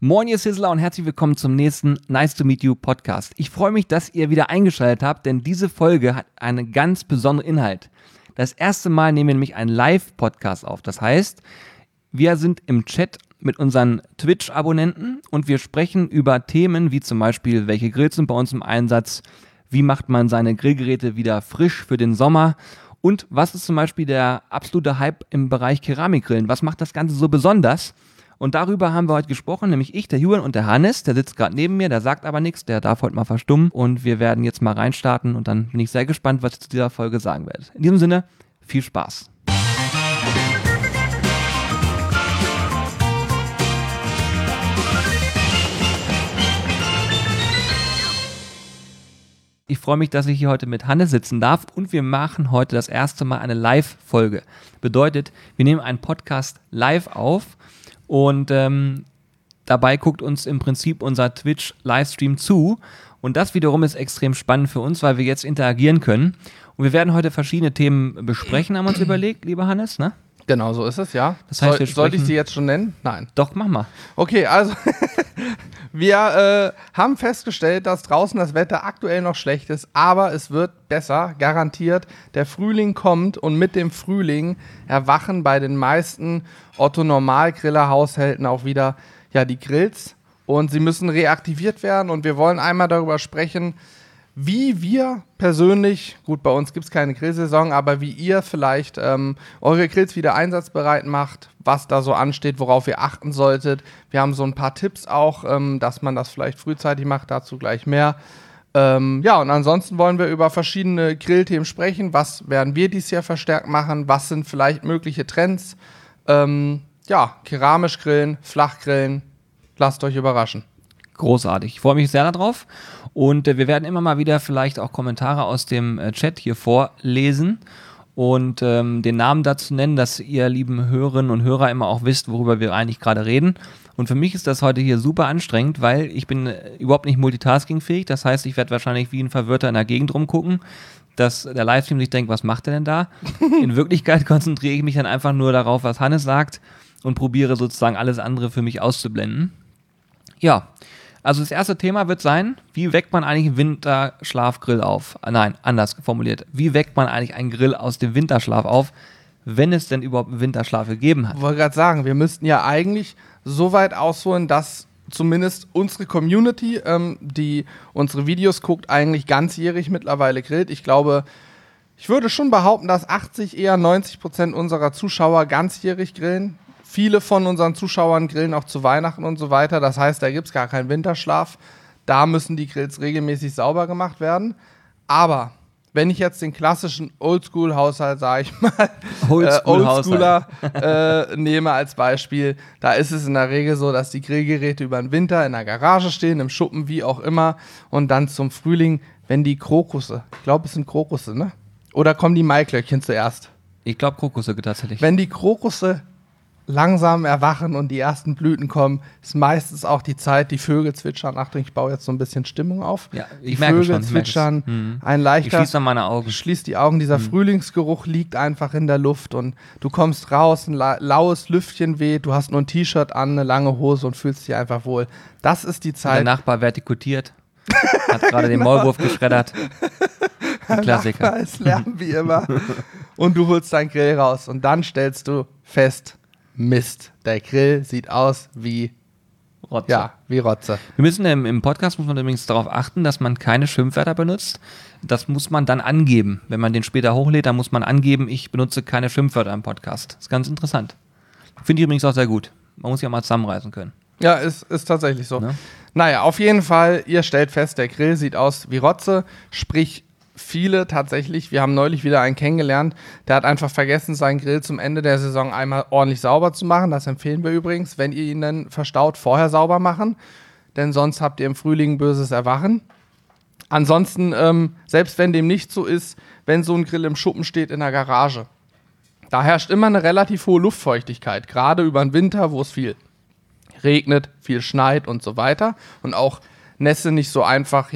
Moin ihr Sizzler und herzlich willkommen zum nächsten Nice to Meet You Podcast. Ich freue mich, dass ihr wieder eingeschaltet habt, denn diese Folge hat einen ganz besonderen Inhalt. Das erste Mal nehmen wir nämlich einen Live-Podcast auf. Das heißt, wir sind im Chat mit unseren Twitch-Abonnenten und wir sprechen über Themen wie zum Beispiel, welche Grills sind bei uns im Einsatz, wie macht man seine Grillgeräte wieder frisch für den Sommer und was ist zum Beispiel der absolute Hype im Bereich Keramikgrillen, was macht das Ganze so besonders? Und darüber haben wir heute gesprochen, nämlich ich, der Julian und der Hannes, der sitzt gerade neben mir, der sagt aber nichts, der darf heute mal verstummen und wir werden jetzt mal reinstarten und dann bin ich sehr gespannt, was ihr zu dieser Folge sagen werdet. In diesem Sinne, viel Spaß. Ich freue mich, dass ich hier heute mit Hannes sitzen darf und wir machen heute das erste Mal eine Live-Folge. Bedeutet, wir nehmen einen Podcast live auf und dabei guckt uns im Prinzip unser Twitch-Livestream zu und das wiederum ist extrem spannend für uns, weil wir jetzt interagieren können und wir werden heute verschiedene Themen besprechen, haben wir uns überlegt, lieber Hannes, ne? Genau, so ist es, ja. Das heißt, sollte ich sie jetzt schon nennen? Nein. Doch, mach mal. Okay, also wir haben festgestellt, dass draußen das Wetter aktuell noch schlecht ist, aber es wird besser, garantiert. Der Frühling kommt und mit dem Frühling erwachen bei den meisten Otto-Normalgriller-Haushalten auch wieder die Grills und sie müssen reaktiviert werden und wir wollen einmal darüber sprechen, wie wir persönlich, gut, bei uns gibt es keine Grillsaison, aber wie ihr vielleicht eure Grills wieder einsatzbereit macht, was da so ansteht, worauf ihr achten solltet. Wir haben so ein paar Tipps auch, dass man das vielleicht frühzeitig macht, dazu gleich mehr. Und ansonsten wollen wir über verschiedene Grillthemen sprechen. Was werden wir dieses Jahr verstärkt machen? Was sind vielleicht mögliche Trends? Keramisch grillen, Flachgrillen, lasst euch überraschen. Großartig. Ich freue mich sehr darauf und wir werden immer mal wieder vielleicht auch Kommentare aus dem Chat hier vorlesen und den Namen dazu nennen, dass ihr lieben Hörerinnen und Hörer immer auch wisst, worüber wir eigentlich gerade reden. Und für mich ist das heute hier super anstrengend, weil ich bin überhaupt nicht multitaskingfähig. Das heißt, ich werde wahrscheinlich wie ein Verwirrter in der Gegend rumgucken, dass der Livestream sich denkt, was macht er denn da? In Wirklichkeit konzentriere ich mich dann einfach nur darauf, was Hannes sagt und probiere sozusagen alles andere für mich auszublenden. Ja, also das erste Thema wird sein, wie weckt man eigentlich einen Winterschlafgrill auf? Nein, anders formuliert. Wie weckt man eigentlich einen Grill aus dem Winterschlaf auf, wenn es denn überhaupt einen Winterschlaf gegeben hat? Ich wollte gerade sagen, wir müssten ja eigentlich so weit ausholen, dass zumindest unsere Community, die unsere Videos guckt, eigentlich ganzjährig mittlerweile grillt. Ich glaube, ich würde schon behaupten, dass 80, eher 90% unserer Zuschauer ganzjährig grillen. Viele von unseren Zuschauern grillen auch zu Weihnachten und so weiter. Das heißt, da gibt es gar keinen Winterschlaf. Da müssen die Grills regelmäßig sauber gemacht werden. Aber wenn ich jetzt den klassischen Oldschool-Haushalt, sage ich mal, Oldschooler nehme als Beispiel, da ist es in der Regel so, dass die Grillgeräte über den Winter in der Garage stehen, im Schuppen, wie auch immer. Und dann zum Frühling, wenn die Krokusse, ich glaube, es sind Krokusse, ne? Oder kommen die Maiglöckchen zuerst? Ich glaube Krokusse tatsächlich. Wenn die Krokusse langsam erwachen und die ersten Blüten kommen, ist meistens auch die Zeit, die Vögel zwitschern. Achtung, ich baue jetzt so ein bisschen Stimmung auf. Ja, ich die merke Vögel schon, zwitschern, ein leichter. Ich schließe dann meine Augen. Schließ die Augen, dieser Frühlingsgeruch liegt einfach in der Luft und du kommst raus, ein laues Lüftchen weht, du hast nur ein T-Shirt an, eine lange Hose und fühlst dich einfach wohl. Das ist die Zeit. Der Nachbar vertikutiert, hat gerade den Maulwurf geschreddert. Ein Klassiker. Nachbar ist Lärm wie immer. Und du holst deinen Grill raus und dann stellst du fest, Mist, der Grill sieht aus wie Rotze. Ja, wie Rotze. Wir müssen im Podcast muss man übrigens darauf achten, dass man keine Schimpfwörter benutzt. Das muss man dann angeben. Wenn man den später hochlädt, dann muss man angeben, ich benutze keine Schimpfwörter im Podcast. Das ist ganz interessant. Finde ich übrigens auch sehr gut. Man muss sich auch mal zusammenreißen können. Ja, ist tatsächlich so. Ne? Naja, auf jeden Fall, ihr stellt fest, der Grill sieht aus wie Rotze, sprich viele tatsächlich, wir haben neulich wieder einen kennengelernt, der hat einfach vergessen, seinen Grill zum Ende der Saison einmal ordentlich sauber zu machen. Das empfehlen wir übrigens, wenn ihr ihn dann verstaut, vorher sauber machen, denn sonst habt ihr im Frühling böses Erwachen. Ansonsten, selbst wenn dem nicht so ist, wenn so ein Grill im Schuppen steht in der Garage, da herrscht immer eine relativ hohe Luftfeuchtigkeit, gerade über den Winter, wo es viel regnet, viel schneit und so weiter und auch Nässe nicht so einfach,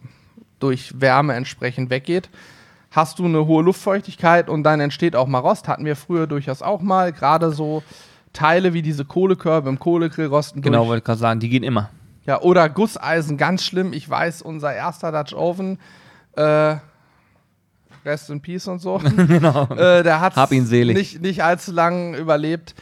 durch Wärme entsprechend weggeht, hast du eine hohe Luftfeuchtigkeit und dann entsteht auch mal Rost. Hatten wir früher durchaus auch mal, gerade so Teile wie diese Kohlekörbe im Kohlegrill rosten Genau, durch. wollte ich gerade sagen, die gehen immer. Ja, oder Gusseisen, ganz schlimm. Ich weiß, unser erster Dutch Oven, Rest in Peace und so, Genau. der hat Hab ihn selig. nicht allzu lang überlebt.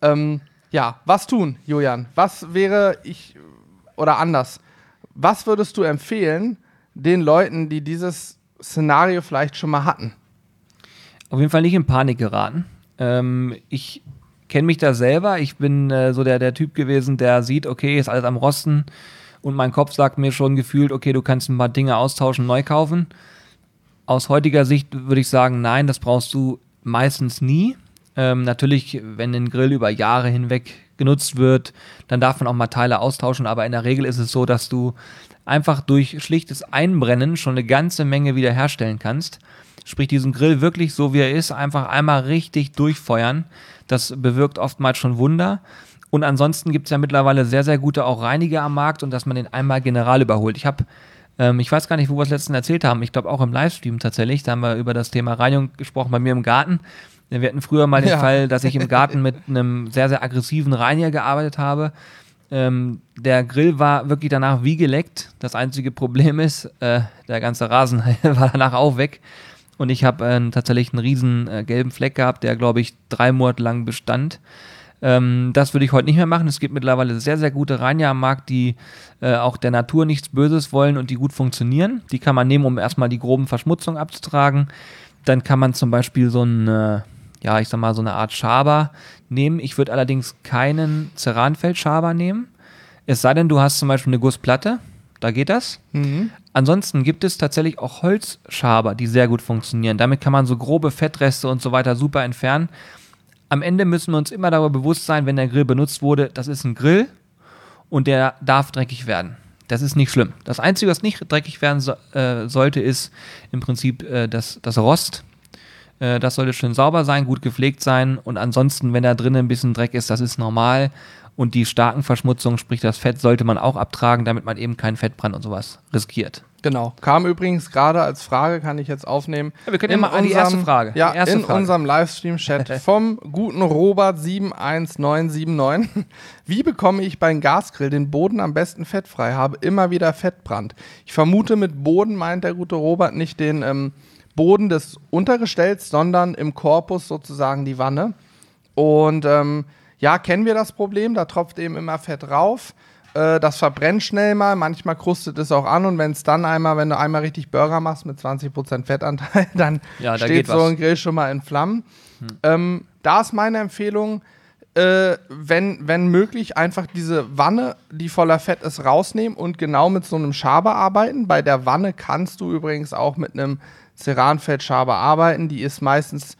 Ja, was tun, Julian? Was wäre oder anders, was würdest du empfehlen den Leuten, die dieses Szenario vielleicht schon mal hatten? Auf jeden Fall nicht in Panik geraten. Ich kenne mich da selber. Ich bin so der Typ gewesen, der sieht, okay, ist alles am Rosten und mein Kopf sagt mir schon gefühlt, okay, du kannst ein paar Dinge austauschen, neu kaufen. Aus heutiger Sicht würde ich sagen, nein, das brauchst du meistens nie. Natürlich, wenn ein Grill über Jahre hinweg genutzt wird, dann darf man auch mal Teile austauschen, aber in der Regel ist es so, dass du einfach durch schlichtes Einbrennen schon eine ganze Menge wiederherstellen kannst. Sprich, diesen Grill wirklich so wie er ist, einfach einmal richtig durchfeuern. Das bewirkt oftmals schon Wunder. Und ansonsten gibt es ja mittlerweile sehr, sehr gute auch Reiniger am Markt und dass man den einmal general überholt. Ich weiß gar nicht, wo wir es letztens erzählt haben, ich glaube auch im Livestream tatsächlich, da haben wir über das Thema Reinigung gesprochen bei mir im Garten. Wir hatten früher mal den Fall, dass ich im Garten mit einem sehr, sehr aggressiven Reiniger gearbeitet habe. Der Grill war wirklich danach wie geleckt. Das einzige Problem ist, der ganze Rasen war danach auch weg. Und ich habe tatsächlich einen riesen gelben Fleck gehabt, der, glaube ich, 3 Monate lang bestand. Das würde ich heute nicht mehr machen. Es gibt mittlerweile sehr, sehr gute Reiniger am Markt, die auch der Natur nichts Böses wollen und die gut funktionieren. Die kann man nehmen, um erstmal die groben Verschmutzungen abzutragen. Dann kann man zum Beispiel so eine Art Schaber nehmen. Ich würde allerdings keinen Ceranfeld-Schaber nehmen. Es sei denn, du hast zum Beispiel eine Gussplatte. Da geht das. Mhm. Ansonsten gibt es tatsächlich auch Holzschaber, die sehr gut funktionieren. Damit kann man so grobe Fettreste und so weiter super entfernen. Am Ende müssen wir uns immer darüber bewusst sein, wenn der Grill benutzt wurde, das ist ein Grill und der darf dreckig werden. Das ist nicht schlimm. Das Einzige, was nicht dreckig werden sollte, ist im Prinzip das Rost. Das sollte schön sauber sein, gut gepflegt sein und ansonsten, wenn da drinnen ein bisschen Dreck ist, das ist normal. Und die starken Verschmutzungen, sprich das Fett, sollte man auch abtragen, damit man eben keinen Fettbrand und sowas riskiert. Genau. Kam übrigens gerade als Frage, kann ich jetzt aufnehmen. Ja, wir können ja mal an die erste Frage. Ja, unserem Livestream-Chat vom guten Robert 71979. Wie bekomme ich beim Gasgrill den Boden am besten fettfrei? Habe immer wieder Fettbrand. Ich vermute, mit Boden meint der gute Robert nicht den Boden des Untergestells, sondern im Korpus sozusagen die Wanne. Und ja, kennen wir das Problem, da tropft eben immer Fett rauf, das verbrennt schnell mal, manchmal krustet es auch an und wenn du einmal richtig Burger machst mit 20% Fettanteil, dann steht so ein Grill schon mal in Flammen. Da ist meine Empfehlung, wenn möglich, einfach diese Wanne, die voller Fett ist, rausnehmen und genau mit so einem Schaber arbeiten. Bei der Wanne kannst du übrigens auch mit einem Ceranfeld-Schaber arbeiten, die ist meistens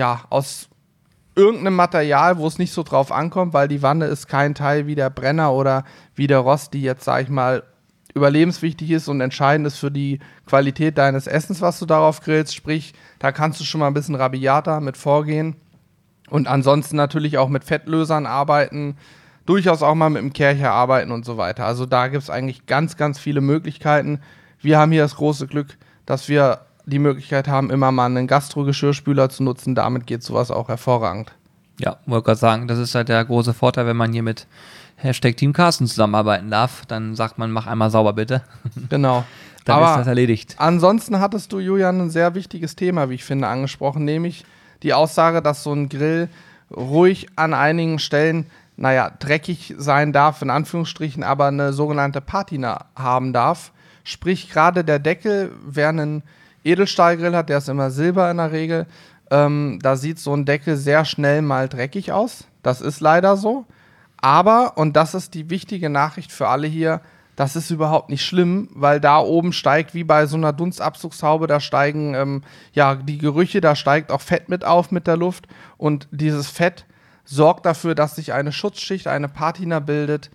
aus irgendeinem Material, wo es nicht so drauf ankommt, weil die Wanne ist kein Teil wie der Brenner oder wie der Rost, die jetzt, sag ich mal, überlebenswichtig ist und entscheidend ist für die Qualität deines Essens, was du darauf grillst. Sprich, da kannst du schon mal ein bisschen rabiater mit vorgehen und ansonsten natürlich auch mit Fettlösern arbeiten, durchaus auch mal mit dem Kercher arbeiten und so weiter. Also da gibt es eigentlich ganz, ganz viele Möglichkeiten. Wir haben hier das große Glück, dass wir die Möglichkeit haben, immer mal einen Gastro-Geschirrspüler zu nutzen. Damit geht sowas auch hervorragend. Ja, wollte gerade sagen, das ist halt der große Vorteil, wenn man hier mit #Team Carsten zusammenarbeiten darf. Dann sagt man, mach einmal sauber bitte. Genau. Dann ist das erledigt. Ansonsten hattest du, Julian, ein sehr wichtiges Thema, wie ich finde, angesprochen, nämlich die Aussage, dass so ein Grill ruhig an einigen Stellen, dreckig sein darf, in Anführungsstrichen, aber eine sogenannte Patina haben darf. Sprich, gerade der Deckel, wer einen Edelstahlgrill hat, der ist immer Silber in der Regel, da sieht so ein Deckel sehr schnell mal dreckig aus. Das ist leider so. Aber, und das ist die wichtige Nachricht für alle hier, das ist überhaupt nicht schlimm, weil da oben steigt, wie bei so einer Dunstabzugshaube, da steigen die Gerüche, da steigt auch Fett mit auf mit der Luft. Und dieses Fett sorgt dafür, dass sich eine Schutzschicht, eine Patina bildet.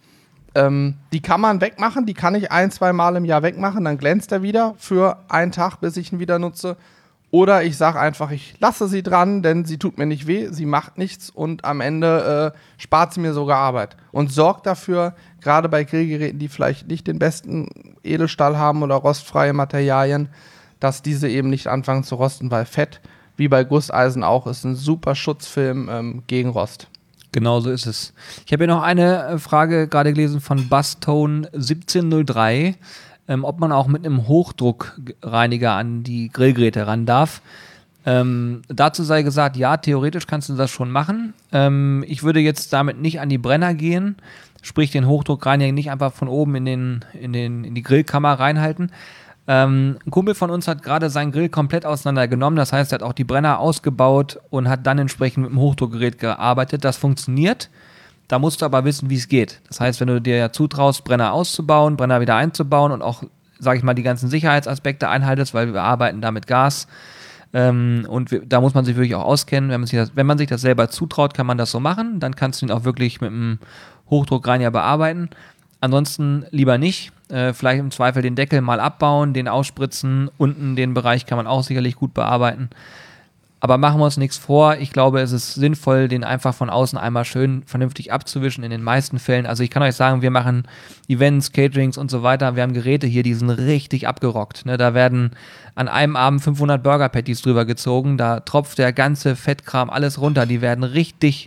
Die kann man wegmachen, die kann ich 1-2 Mal im Jahr wegmachen, dann glänzt er wieder für einen Tag, bis ich ihn wieder nutze. Oder ich sage einfach, ich lasse sie dran, denn sie tut mir nicht weh, sie macht nichts und am Ende spart sie mir sogar Arbeit. Und sorgt dafür, gerade bei Grillgeräten, die vielleicht nicht den besten Edelstahl haben oder rostfreie Materialien, dass diese eben nicht anfangen zu rosten, weil Fett, wie bei Gusseisen auch, ist ein super Schutzfilm gegen Rost. Genau so ist es. Ich habe hier noch eine Frage gerade gelesen von Bustone 1703, ob man auch mit einem Hochdruckreiniger an die Grillgeräte ran darf. Dazu sei gesagt, ja, theoretisch kannst du das schon machen. Ich würde jetzt damit nicht an die Brenner gehen, sprich den Hochdruckreiniger nicht einfach von oben in die Grillkammer reinhalten. Ein Kumpel von uns hat gerade seinen Grill komplett auseinandergenommen, das heißt, er hat auch die Brenner ausgebaut und hat dann entsprechend mit dem Hochdruckgerät gearbeitet. Das funktioniert, da musst du aber wissen, wie es geht. Das heißt, wenn du dir ja zutraust, Brenner auszubauen, Brenner wieder einzubauen und auch, sage ich mal, die ganzen Sicherheitsaspekte einhaltest, weil wir arbeiten da mit Gas, da muss man sich wirklich auch auskennen. Wenn man sich das selber zutraut, kann man das so machen, dann kannst du ihn auch wirklich mit einem Hochdruckreiniger bearbeiten. Ansonsten lieber nicht. Vielleicht im Zweifel den Deckel mal abbauen, den ausspritzen. Unten den Bereich kann man auch sicherlich gut bearbeiten. Aber machen wir uns nichts vor. Ich glaube, es ist sinnvoll, den einfach von außen einmal schön vernünftig abzuwischen in den meisten Fällen. Also ich kann euch sagen, wir machen Events, Caterings und so weiter. Wir haben Geräte hier, die sind richtig abgerockt. Ne? Da werden an einem Abend 500 Burger Patties drüber gezogen. Da tropft der ganze Fettkram alles runter. Die werden richtig...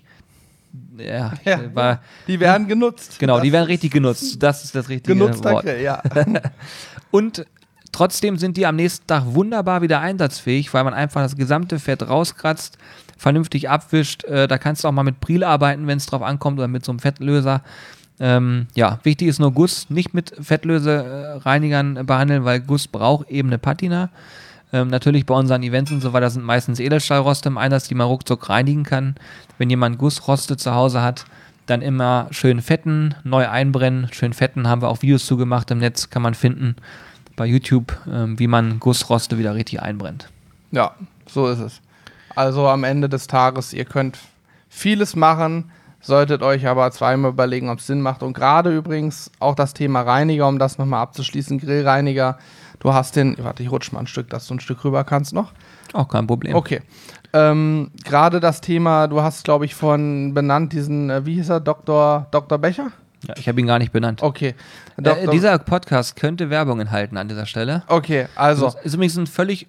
die werden genutzt. Genau, die werden richtig genutzt. Das ist das richtige Genutzter Wort. Grill, ja. Und trotzdem sind die am nächsten Tag wunderbar wieder einsatzfähig, weil man einfach das gesamte Fett rauskratzt, vernünftig abwischt. Da kannst du auch mal mit Pril arbeiten, wenn es drauf ankommt, oder mit so einem Fettlöser. Wichtig ist nur Guss, nicht mit Fettlösereinigern behandeln, weil Guss braucht eben eine Patina. Natürlich bei unseren Events und so weiter sind meistens Edelstahlroste im Einsatz, die man ruckzuck reinigen kann. Wenn jemand Gussroste zu Hause hat, dann immer schön fetten, neu einbrennen. Schön fetten, haben wir auch Videos zugemacht im Netz, kann man finden bei YouTube, wie man Gussroste wieder richtig einbrennt. Ja, so ist es. Also am Ende des Tages, ihr könnt vieles machen, solltet euch aber zweimal überlegen, ob es Sinn macht. Und gerade übrigens auch das Thema Reiniger, um das nochmal abzuschließen, Grillreiniger. Du hast ich rutsch mal ein Stück, dass du ein Stück rüber kannst noch. Auch kein Problem. Okay. Gerade das Thema, du hast, glaube ich, benannt diesen, wie hieß er, Dr. Becher? Ja, ich habe ihn gar nicht benannt. Okay. Dieser Podcast könnte Werbung enthalten an dieser Stelle. Okay, also. Das ist übrigens ein völlig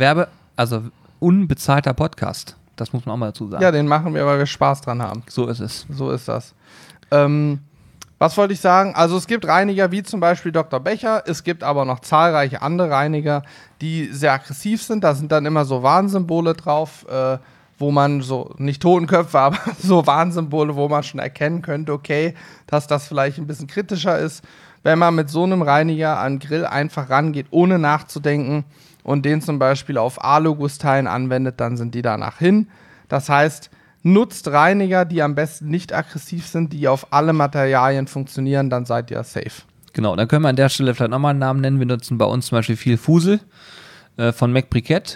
unbezahlter Podcast. Das muss man auch mal dazu sagen. Ja, den machen wir, weil wir Spaß dran haben. So ist es. So ist das. Was wollte ich sagen? Also es gibt Reiniger wie zum Beispiel Dr. Becher, es gibt aber noch zahlreiche andere Reiniger, die sehr aggressiv sind. Da sind dann immer so Warnsymbole drauf, wo man so, nicht Totenköpfe, aber so Warnsymbole, wo man schon erkennen könnte, okay, dass das vielleicht ein bisschen kritischer ist. Wenn man mit so einem Reiniger an den Grill einfach rangeht, ohne nachzudenken und den zum Beispiel auf Alugussteilen anwendet, dann sind die danach hin. Das heißt, nutzt Reiniger, die am besten nicht aggressiv sind, die auf alle Materialien funktionieren, dann seid ihr safe. Genau, dann können wir an der Stelle vielleicht nochmal einen Namen nennen. Wir nutzen bei uns zum Beispiel viel Fusel von Mac Briquette.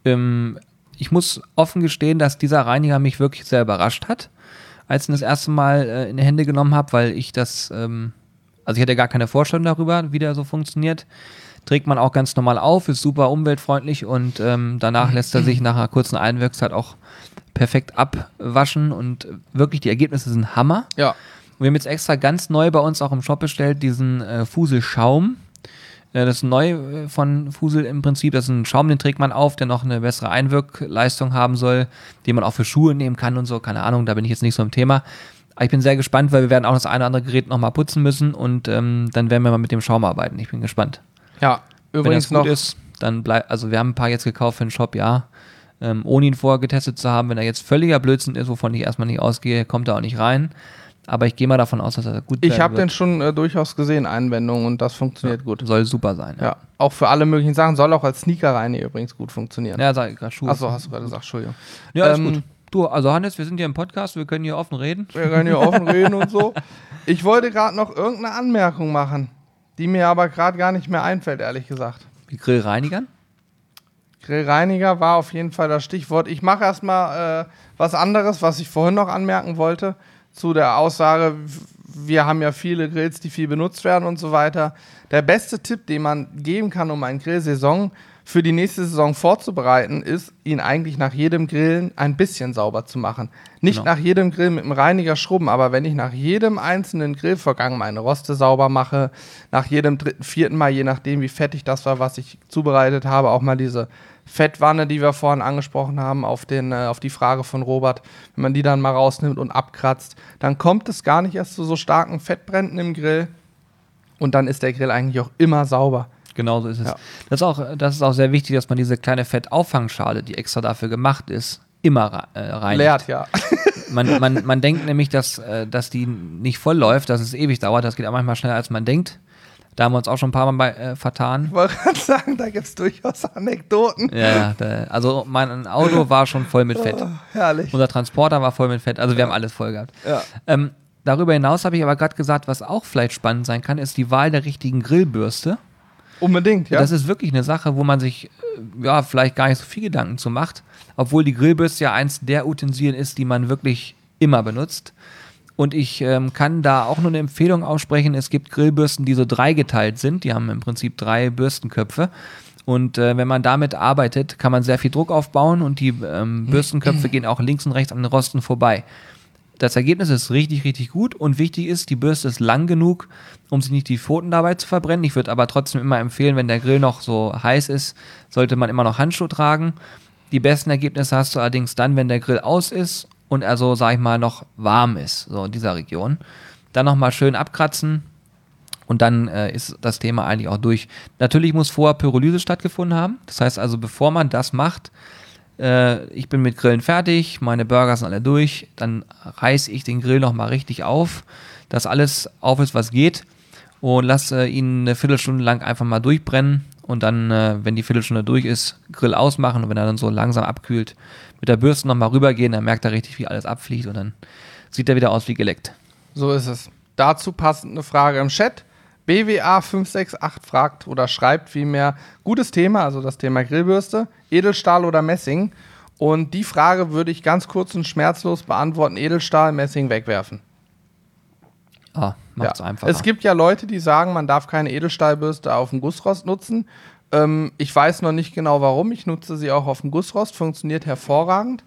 Ich muss offen gestehen, dass dieser Reiniger mich wirklich sehr überrascht hat, als ich ihn das erste Mal in die Hände genommen habe, weil ich ich hatte gar keine Vorstellung darüber, wie der so funktioniert. Trägt man auch ganz normal auf, ist super umweltfreundlich und danach lässt er sich nach einer kurzen Einwirkzeit auch perfekt abwaschen und wirklich die Ergebnisse sind Hammer. Ja. Und wir haben jetzt extra ganz neu bei uns auch im Shop bestellt, diesen Fusel-Schaum. Das ist neu von Fusel im Prinzip. Das ist ein Schaum, den trägt man auf, der noch eine bessere Einwirkleistung haben soll, den man auch für Schuhe nehmen kann und so. Keine Ahnung, da bin ich jetzt nicht so im Thema. Aber ich bin sehr gespannt, weil wir werden auch das eine oder andere Gerät nochmal putzen müssen und dann werden wir mal mit dem Schaum arbeiten. Ich bin gespannt. Ja, übrigens wenn das gut ist, dann wir haben ein paar jetzt gekauft für den Shop, ja. Ohne ihn vorher getestet zu haben. Wenn er jetzt völliger Blödsinn ist, wovon ich erstmal nicht ausgehe, kommt er auch nicht rein. Aber ich gehe mal davon aus, dass er gut Ich habe den schon durchaus gesehen, Einwendungen, und das funktioniert gut. Soll super sein. Ja, auch für alle möglichen Sachen. Soll auch als Sneaker-Reiniger übrigens gut funktionieren. Ja, sag ich gerade Schuhe. Achso, hast du gerade gesagt, Entschuldigung. Ja, ist gut. Du, also Hannes, wir sind hier im Podcast, wir können hier offen reden. Wir können hier offen reden und so. Ich wollte gerade noch irgendeine Anmerkung machen, die mir aber gerade gar nicht mehr einfällt, ehrlich gesagt. Wie Grillreinigern? Grillreiniger war auf jeden Fall das Stichwort. Ich mache erstmal was anderes, was ich vorhin noch anmerken wollte, zu der Aussage, wir haben ja viele Grills, die viel benutzt werden und so weiter. Der beste Tipp, den man geben kann, um eine Grillsaison für die nächste Saison vorzubereiten, ist, ihn eigentlich nach jedem Grillen ein bisschen sauber zu machen. Nicht nach jedem Grill mit einem Reiniger schrubben, aber wenn ich nach jedem einzelnen Grillvorgang meine Roste sauber mache, nach jedem dritten, vierten Mal, je nachdem wie fettig das war, was ich zubereitet habe, auch mal diese Fettwanne, die wir vorhin angesprochen haben, auf die Frage von Robert, wenn man die dann mal rausnimmt und abkratzt, dann kommt es gar nicht erst zu so starken Fettbränden im Grill und dann ist der Grill eigentlich auch immer sauber. Genau so ist es. Ja. Das ist auch sehr wichtig, dass man diese kleine Fettauffangschale, die extra dafür gemacht ist, immer reinigt. Leert, ja. Man denkt nämlich, dass die nicht voll läuft, dass es ewig dauert. Das geht auch manchmal schneller, als man denkt. Da haben wir uns auch schon ein paar Mal bei vertan. Ich wollte gerade sagen, da gibt es durchaus Anekdoten. Ja, also mein Auto war schon voll mit Fett. Oh, herrlich. Unser Transporter war voll mit Fett. Also wir haben alles voll gehabt. Ja. Darüber hinaus habe ich aber gerade gesagt, was auch vielleicht spannend sein kann, ist die Wahl der richtigen Grillbürste. Unbedingt, ja. Das ist wirklich eine Sache, wo man sich vielleicht gar nicht so viel Gedanken zu macht, obwohl die Grillbürste ja eins der Utensilien ist, die man wirklich immer benutzt. Und ich kann da auch nur eine Empfehlung aussprechen. Es gibt Grillbürsten, die so dreigeteilt sind. Die haben im Prinzip 3 Bürstenköpfe. Und wenn man damit arbeitet, kann man sehr viel Druck aufbauen und die Bürstenköpfe gehen auch links und rechts an den Rosten vorbei. Das Ergebnis ist richtig, richtig gut und wichtig ist, die Bürste ist lang genug, um sich nicht die Pfoten dabei zu verbrennen. Ich würde aber trotzdem immer empfehlen, wenn der Grill noch so heiß ist, sollte man immer noch Handschuhe tragen. Die besten Ergebnisse hast du allerdings dann, wenn der Grill aus ist und er so, sag ich mal, noch warm ist, so in dieser Region. Dann nochmal schön abkratzen und dann ist das Thema eigentlich auch durch. Natürlich muss vorher Pyrolyse stattgefunden haben. Das heißt also, bevor man das macht, ich bin mit Grillen fertig, meine Burger sind alle durch, dann reiße ich den Grill nochmal richtig auf, dass alles auf ist, was geht und lasse ihn eine Viertelstunde lang einfach mal durchbrennen und dann, wenn die Viertelstunde durch ist, Grill ausmachen und wenn er dann so langsam abkühlt, mit der Bürste nochmal rübergehen, dann merkt er richtig, wie alles abfliegt und dann sieht er wieder aus wie geleckt. So ist es. Dazu passend eine Frage im Chat. BWA568 fragt oder schreibt vielmehr, gutes Thema, also das Thema Grillbürste, Edelstahl oder Messing? Und die Frage würde ich ganz kurz und schmerzlos beantworten, Edelstahl, Messing wegwerfen. Macht's einfacher. Es gibt ja Leute, die sagen, man darf keine Edelstahlbürste auf dem Gussrost nutzen. Ich weiß noch nicht genau warum, ich nutze sie auch auf dem Gussrost, funktioniert hervorragend.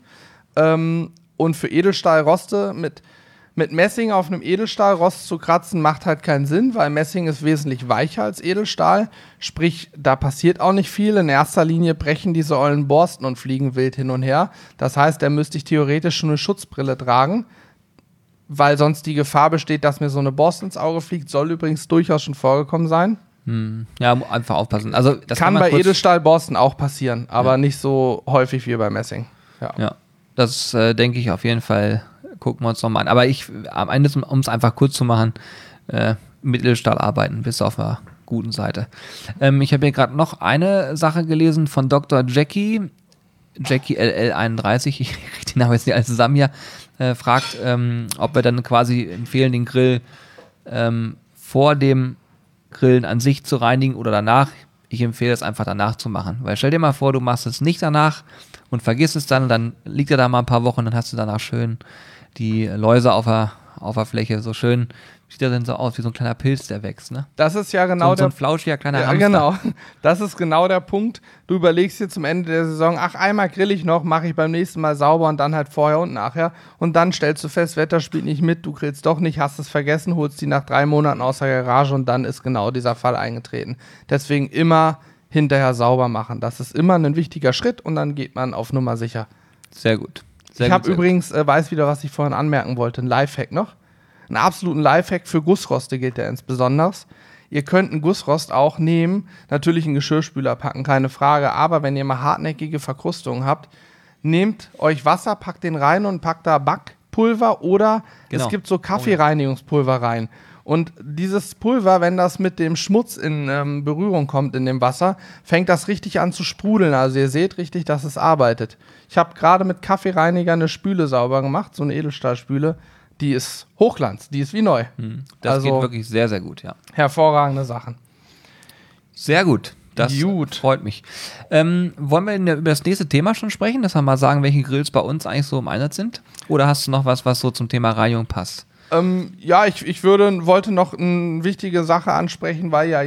Und für Edelstahlroste mit Messing auf einem Edelstahlrost zu kratzen, macht halt keinen Sinn, weil Messing ist wesentlich weicher als Edelstahl. Sprich, da passiert auch nicht viel. In erster Linie brechen diese ollen Borsten und fliegen wild hin und her. Das heißt, da müsste ich theoretisch schon eine Schutzbrille tragen, weil sonst die Gefahr besteht, dass mir so eine Borste ins Auge fliegt. Soll übrigens durchaus schon vorgekommen sein. Ja, einfach aufpassen. Also, das kann bei Edelstahlborsten auch passieren, aber nicht so häufig wie bei Messing. Ja, das denke ich auf jeden Fall. Gucken wir uns nochmal an. Aber am Ende, um es einfach kurz zu machen, mit Edelstahl arbeiten, bis auf der guten Seite. Ich habe hier gerade noch eine Sache gelesen von Dr. Jackie LL31, ich kriege den Namen jetzt nicht alle zusammen hier, fragt, ob wir dann quasi empfehlen, den Grill vor dem Grillen an sich zu reinigen oder danach. Ich empfehle es einfach danach zu machen. Weil stell dir mal vor, du machst es nicht danach und vergisst es dann liegt er da mal ein paar Wochen, dann hast du danach schön die Läuse auf der Fläche, so schön, sieht er denn so aus, wie so ein kleiner Pilz, der wächst, ne? Das ist ja genau so ein flauschiger kleiner Hamster. Genau, das ist genau der Punkt. Du überlegst dir zum Ende der Saison, einmal grill ich noch, mache ich beim nächsten Mal sauber und dann halt vorher und nachher. Und dann stellst du fest, Wetter spielt nicht mit, du grillst doch nicht, hast es vergessen, holst die nach 3 Monaten aus der Garage und dann ist genau dieser Fall eingetreten. Deswegen immer hinterher sauber machen. Das ist immer ein wichtiger Schritt und dann geht man auf Nummer sicher. Sehr gut. Ich habe übrigens, weiß wieder, was ich vorhin anmerken wollte, einen Lifehack noch. Einen absoluten Lifehack für Gussroste gilt der insbesondere. Ihr könnt einen Gussrost auch nehmen, natürlich einen Geschirrspüler packen, keine Frage, aber wenn ihr mal hartnäckige Verkrustungen habt, nehmt euch Wasser, packt den rein und packt da Backpulver oder es gibt so Kaffeereinigungspulver rein. Und dieses Pulver, wenn das mit dem Schmutz in Berührung kommt in dem Wasser, fängt das richtig an zu sprudeln. Also ihr seht richtig, dass es arbeitet. Ich habe gerade mit Kaffeereiniger eine Spüle sauber gemacht, so eine Edelstahlspüle. Die ist Hochglanz, die ist wie neu. Das geht wirklich sehr, sehr gut, ja. Hervorragende Sachen. Sehr gut. Das freut mich. Wollen wir über das nächste Thema schon sprechen, dass wir mal sagen, welche Grills bei uns eigentlich so im Einsatz sind? Oder hast du noch was so zum Thema Reinigung passt? Ja, ich wollte noch eine wichtige Sache ansprechen, weil ja jetzt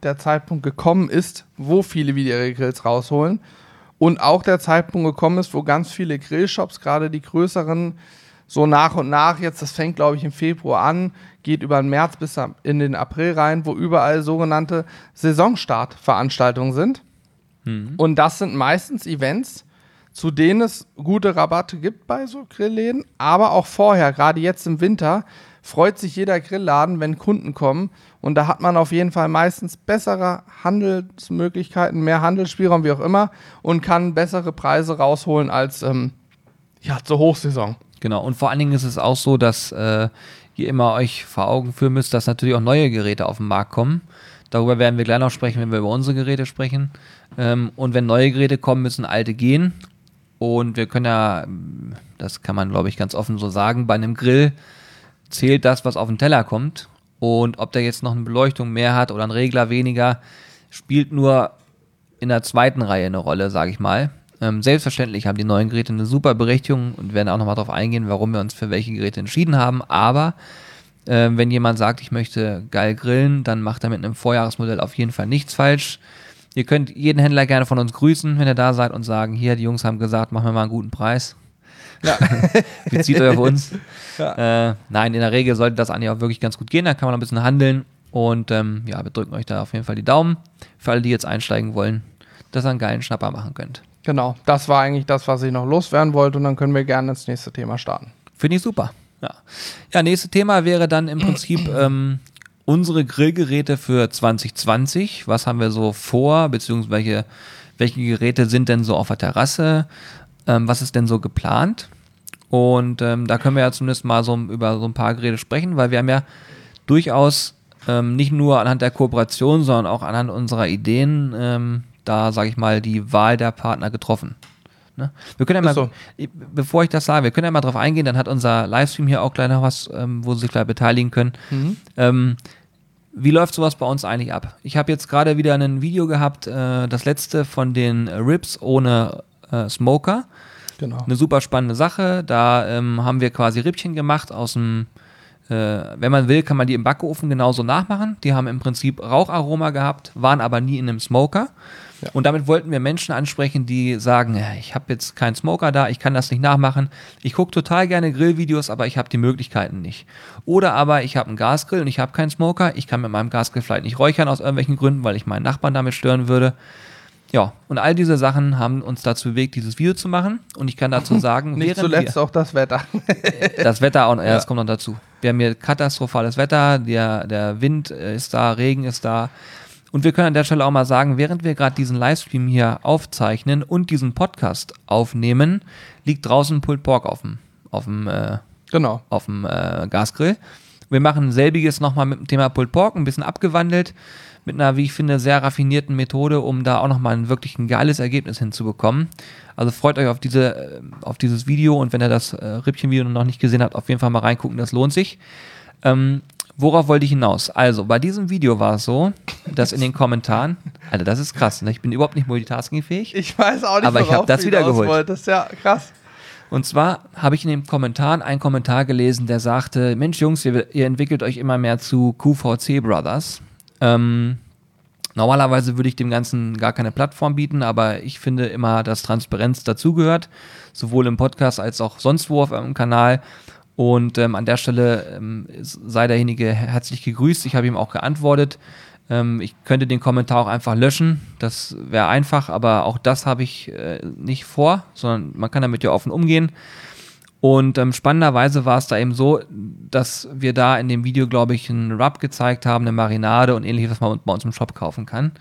der Zeitpunkt gekommen ist, wo viele wieder ihre Grills rausholen und auch der Zeitpunkt gekommen ist, wo ganz viele Grillshops, gerade die größeren, so nach und nach, jetzt, das fängt glaube ich im Februar an, geht über den März bis in den April rein, wo überall sogenannte Saisonstartveranstaltungen sind. Und das sind meistens Events, zu denen es gute Rabatte gibt bei so Grillläden, aber auch vorher, gerade jetzt im Winter, freut sich jeder Grillladen, wenn Kunden kommen. Und da hat man auf jeden Fall meistens bessere Handelsmöglichkeiten, mehr Handelsspielraum, wie auch immer, und kann bessere Preise rausholen als zur Hochsaison. Genau, und vor allen Dingen ist es auch so, dass ihr immer euch vor Augen führen müsst, dass natürlich auch neue Geräte auf den Markt kommen. Darüber werden wir gleich noch sprechen, wenn wir über unsere Geräte sprechen. Und wenn neue Geräte kommen, müssen alte gehen. Und wir können ja, das kann man glaube ich ganz offen so sagen, bei einem Grill zählt das, was auf den Teller kommt. Und ob der jetzt noch eine Beleuchtung mehr hat oder einen Regler weniger, spielt nur in der zweiten Reihe eine Rolle, sage ich mal. Selbstverständlich haben die neuen Geräte eine super Berechtigung und werden auch nochmal darauf eingehen, warum wir uns für welche Geräte entschieden haben. Aber wenn jemand sagt, ich möchte geil grillen, dann macht er mit einem Vorjahresmodell auf jeden Fall nichts falsch. Ihr könnt jeden Händler gerne von uns grüßen, wenn ihr da seid und sagen, hier, die Jungs haben gesagt, machen wir mal einen guten Preis. Ja. Bezieht euch auf uns. Ja. Nein, in der Regel sollte das eigentlich auch wirklich ganz gut gehen, da kann man ein bisschen handeln und wir drücken euch da auf jeden Fall die Daumen für alle, die jetzt einsteigen wollen, dass ihr einen geilen Schnapper machen könnt. Genau, das war eigentlich das, was ich noch loswerden wollte und dann können wir gerne ins nächste Thema starten. Finde ich super. Ja, nächstes Thema wäre dann im Prinzip unsere Grillgeräte für 2020. Was haben wir so vor, beziehungsweise welche Geräte sind denn so auf der Terrasse? Was ist denn so geplant? Und da können wir ja zumindest mal über so ein paar Geräte sprechen, weil wir haben ja durchaus nicht nur anhand der Kooperation, sondern auch anhand unserer Ideen da, sage ich mal, die Wahl der Partner getroffen. Ne? Wir können ja mal, bevor ich das sage, wir können ja mal drauf eingehen, dann hat unser Livestream hier auch gleich noch was, wo Sie sich gleich beteiligen können. Wie läuft sowas bei uns eigentlich ab? Ich habe jetzt gerade wieder ein Video gehabt, das letzte von den Ribs ohne Smoker. Genau. Eine super spannende Sache. Da haben wir quasi Rippchen gemacht aus dem, wenn man will, kann man die im Backofen genauso nachmachen. Die haben im Prinzip Raucharoma gehabt, waren aber nie in einem Smoker. Ja. Und damit wollten wir Menschen ansprechen, die sagen, ja, ich habe jetzt keinen Smoker da, ich kann das nicht nachmachen. Ich gucke total gerne Grillvideos, aber ich habe die Möglichkeiten nicht. Oder aber ich habe einen Gasgrill und ich habe keinen Smoker. Ich kann mit meinem Gasgrill vielleicht nicht räuchern aus irgendwelchen Gründen, weil ich meinen Nachbarn damit stören würde. Ja, und all diese Sachen haben uns dazu bewegt, dieses Video zu machen. Und ich kann dazu sagen, nicht zuletzt auch das Wetter. Das Wetter auch, das kommt noch dazu. Wir haben hier katastrophales Wetter, der Wind ist da, Regen ist da. Und wir können an der Stelle auch mal sagen, während wir gerade diesen Livestream hier aufzeichnen und diesen Podcast aufnehmen, liegt draußen Pulled Pork auf dem Gasgrill. Wir machen selbiges nochmal mit dem Thema Pulled Pork, ein bisschen abgewandelt, mit einer, wie ich finde, sehr raffinierten Methode, um da auch nochmal wirklich ein geiles Ergebnis hinzubekommen. Also freut euch auf dieses Video und wenn ihr das Rippchen-Video noch nicht gesehen habt, auf jeden Fall mal reingucken, das lohnt sich. Worauf wollte ich hinaus? Also, bei diesem Video war es so, dass in den Kommentaren, Alter, das ist krass, ne? Ich bin überhaupt nicht multitaskingfähig. Ich weiß auch nicht, aber ich habe das wieder geholt. Das ist ja krass. Und zwar habe ich in den Kommentaren einen Kommentar gelesen, der sagte, Mensch Jungs, ihr entwickelt euch immer mehr zu QVC Brothers. Normalerweise würde ich dem Ganzen gar keine Plattform bieten, aber ich finde immer, dass Transparenz dazugehört, sowohl im Podcast als auch sonst wo auf einem Kanal. Und an der Stelle sei derjenige herzlich gegrüßt. Ich habe ihm auch geantwortet. Ich könnte den Kommentar auch einfach löschen. Das wäre einfach, aber auch das habe ich nicht vor, sondern man kann damit ja offen umgehen. Und spannenderweise war es da eben so, dass wir da in dem Video, glaube ich, einen Rub gezeigt haben, eine Marinade und ähnliches, was man bei uns im Shop kaufen kann.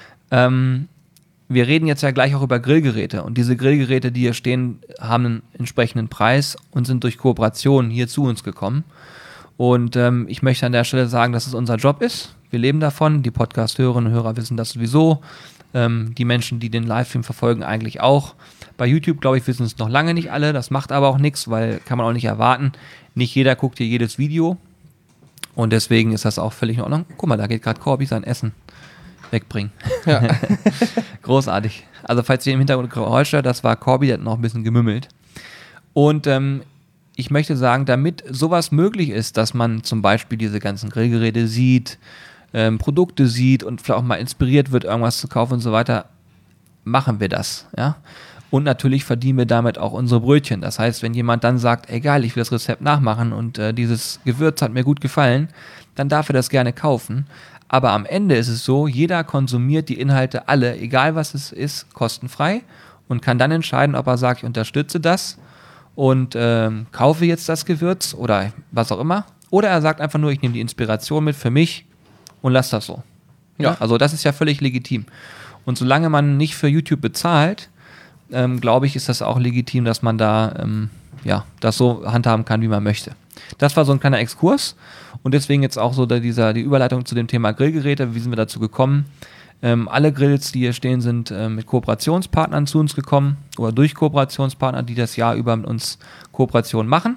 Wir reden jetzt ja gleich auch über Grillgeräte und diese Grillgeräte, die hier stehen, haben einen entsprechenden Preis und sind durch Kooperation hier zu uns gekommen. Und ich möchte an der Stelle sagen, dass es unser Job ist. Wir leben davon. Die Podcast-Hörerinnen und Hörer wissen das sowieso. Die Menschen, die den Livestream verfolgen, eigentlich auch. Bei YouTube, glaube ich, wissen es noch lange nicht alle. Das macht aber auch nichts, weil kann man auch nicht erwarten. Nicht jeder guckt hier jedes Video. Und deswegen ist das auch völlig in Ordnung. Guck mal, da geht gerade Corby sein Essen wegbringen. Ja. Großartig. Also falls ihr im Hintergrund Geräusche hört, das war Corby, der hat noch ein bisschen gemümmelt. Und ich möchte sagen, damit sowas möglich ist, dass man zum Beispiel diese ganzen Grillgeräte sieht, Produkte sieht und vielleicht auch mal inspiriert wird, irgendwas zu kaufen und so weiter, machen wir das, ja. Und natürlich verdienen wir damit auch unsere Brötchen. Das heißt, wenn jemand dann sagt, egal, ich will das Rezept nachmachen und dieses Gewürz hat mir gut gefallen, dann darf er das gerne kaufen. Aber am Ende ist es so, jeder konsumiert die Inhalte alle, egal was es ist, kostenfrei und kann dann entscheiden, ob er sagt, ich unterstütze das und kaufe jetzt das Gewürz oder was auch immer. Oder er sagt einfach nur, ich nehme die Inspiration mit für mich und lasse das so. Ja. Also das ist ja völlig legitim. Und solange man nicht für YouTube bezahlt, glaube ich, ist das auch legitim, dass man da das so handhaben kann, wie man möchte. Das war so ein kleiner Exkurs und deswegen jetzt auch so die Überleitung zu dem Thema Grillgeräte. Wie sind wir dazu gekommen? Alle Grills, die hier stehen, sind mit Kooperationspartnern zu uns gekommen oder durch Kooperationspartner, die das Jahr über mit uns Kooperationen machen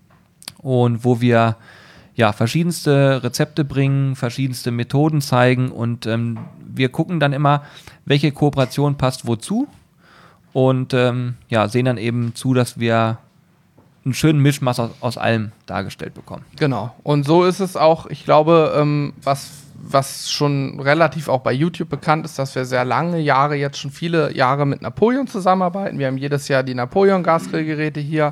und wo wir verschiedenste Rezepte bringen, verschiedenste Methoden zeigen und wir gucken dann immer, welche Kooperation passt wozu. Und sehen dann eben zu, dass wir einen schönen Mischmasch aus allem dargestellt bekommen. Genau. Und so ist es auch, ich glaube, was schon relativ auch bei YouTube bekannt ist, dass wir sehr lange Jahre, jetzt schon viele Jahre mit Napoleon zusammenarbeiten. Wir haben jedes Jahr die Napoleon-Gasgrillgeräte hier,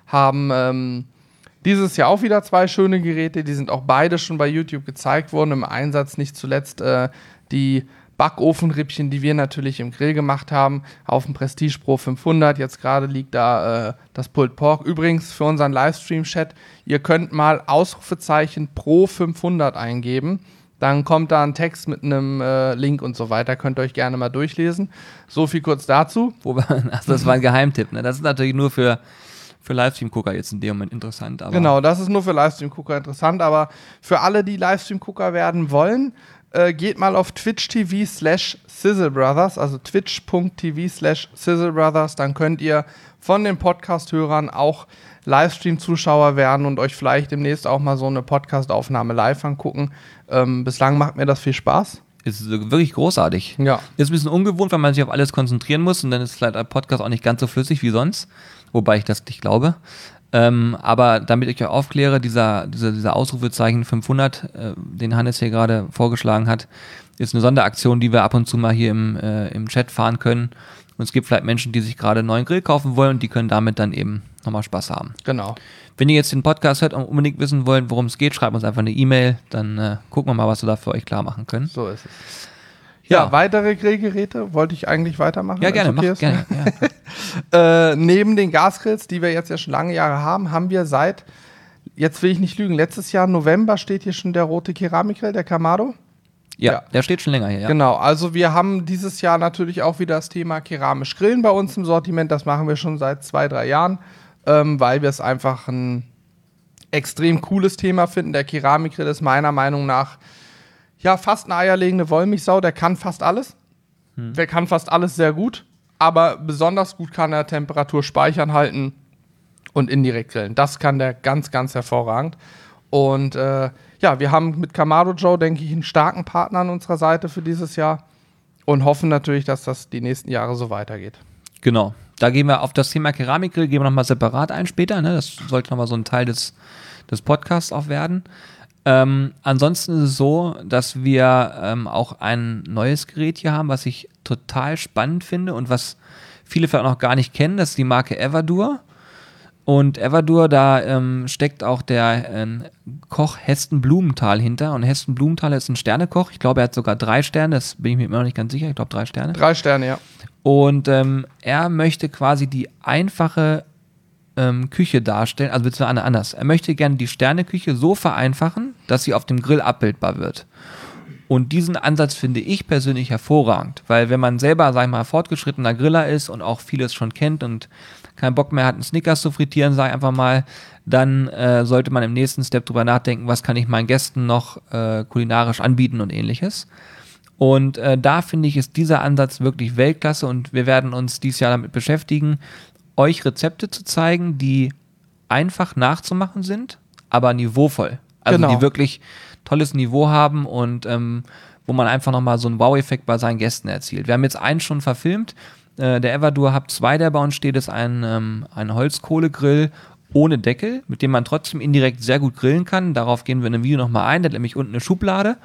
haben dieses Jahr auch wieder 2 schöne Geräte, die sind auch beide schon bei YouTube gezeigt worden, im Einsatz nicht zuletzt die Backofenrippchen, die wir natürlich im Grill gemacht haben, auf dem Prestige Pro 500. Jetzt gerade liegt da das Pulled Pork. Übrigens für unseren Livestream-Chat, ihr könnt mal Ausrufezeichen Pro 500 eingeben. Dann kommt da ein Text mit einem Link und so weiter. Könnt ihr euch gerne mal durchlesen. So viel kurz dazu. Das war ein Geheimtipp. Ne? Das ist natürlich nur für Livestream-Gucker jetzt in dem Moment interessant. Aber genau, das ist nur für Livestream-Gucker interessant. Aber für alle, die Livestream-Gucker werden wollen, geht mal auf twitch.tv/SizzleBrothers, also twitch.tv/SizzleBrothers, dann könnt ihr von den Podcast-Hörern auch Livestream-Zuschauer werden und euch vielleicht demnächst auch mal so eine Podcast-Aufnahme live angucken. Bislang macht mir das viel Spaß. Ist wirklich großartig. Ja. Ist ein bisschen ungewohnt, weil man sich auf alles konzentrieren muss und dann ist vielleicht ein Podcast auch nicht ganz so flüssig wie sonst, wobei ich das nicht glaube. Aber damit ich euch aufkläre, dieser Ausrufezeichen 500, den Hannes hier gerade vorgeschlagen hat, ist eine Sonderaktion, die wir ab und zu mal hier im Chat fahren können. Und es gibt vielleicht Menschen, die sich gerade einen neuen Grill kaufen wollen und die können damit dann eben nochmal Spaß haben. Genau. Wenn ihr jetzt den Podcast hört und unbedingt wissen wollt, worum es geht, schreibt uns einfach eine E-Mail, dann gucken wir mal, was wir da für euch klar machen können. So ist es. Ja, weitere Grillgeräte wollte ich eigentlich weitermachen. Ja, gerne, okay mach gerne. Ja. Neben den Gasgrills, die wir jetzt ja schon lange Jahre haben, haben wir seit, jetzt will ich nicht lügen, letztes Jahr November steht hier schon der rote Keramikgrill, der Kamado. Ja, der steht schon länger hier, ja. Genau, also wir haben dieses Jahr natürlich auch wieder das Thema keramisch Grillen bei uns im Sortiment. Das machen wir schon seit 2-3 Jahren, weil wir es einfach ein extrem cooles Thema finden. Der Keramikgrill ist meiner Meinung nach fast eine eierlegende Wollmilchsau. Der kann fast alles. Der kann fast alles sehr gut, aber besonders gut kann er Temperatur speichern halten und indirekt grillen. Das kann der ganz, ganz hervorragend. Und wir haben mit Kamado Joe, denke ich, einen starken Partner an unserer Seite für dieses Jahr und hoffen natürlich, dass das die nächsten Jahre so weitergeht. Genau. Da gehen wir auf das Thema Keramikgrill, gehen wir nochmal separat ein später. Ne? Das sollte nochmal so ein Teil des Podcasts auch werden. Ansonsten ist es so, dass wir auch ein neues Gerät hier haben, was ich total spannend finde und was viele vielleicht noch gar nicht kennen. Das ist die Marke Everdur. Und Everdur, da steckt auch der Koch Hesten Blumenthal hinter. Und Hesten Blumenthal ist ein Sternekoch. Ich glaube, er hat sogar 3 Sterne. Das bin ich mir immer noch nicht ganz sicher. Ich glaube, 3 Sterne. 3 Sterne, ja. Und er möchte quasi die einfache Küche darstellen, also beziehungsweise anders. Er möchte gerne die Sterneküche so vereinfachen, dass sie auf dem Grill abbildbar wird. Und diesen Ansatz finde ich persönlich hervorragend, weil wenn man selber, sag ich mal, fortgeschrittener Griller ist und auch vieles schon kennt und keinen Bock mehr hat, einen Snickers zu frittieren, sag ich einfach mal, dann sollte man im nächsten Step drüber nachdenken, was kann ich meinen Gästen noch kulinarisch anbieten und ähnliches. Und da finde ich, ist dieser Ansatz wirklich Weltklasse und wir werden uns dieses Jahr damit beschäftigen, euch Rezepte zu zeigen, die einfach nachzumachen sind, aber niveauvoll. Also die wirklich tolles Niveau haben und wo man einfach nochmal so einen Wow-Effekt bei seinen Gästen erzielt. Wir haben jetzt einen schon verfilmt. Der Everdur Hub 2, der bei uns steht, ist ein Holzkohlegrill ohne Deckel, mit dem man trotzdem indirekt sehr gut grillen kann. Darauf gehen wir in einem Video nochmal ein. Der hat nämlich unten eine Schublade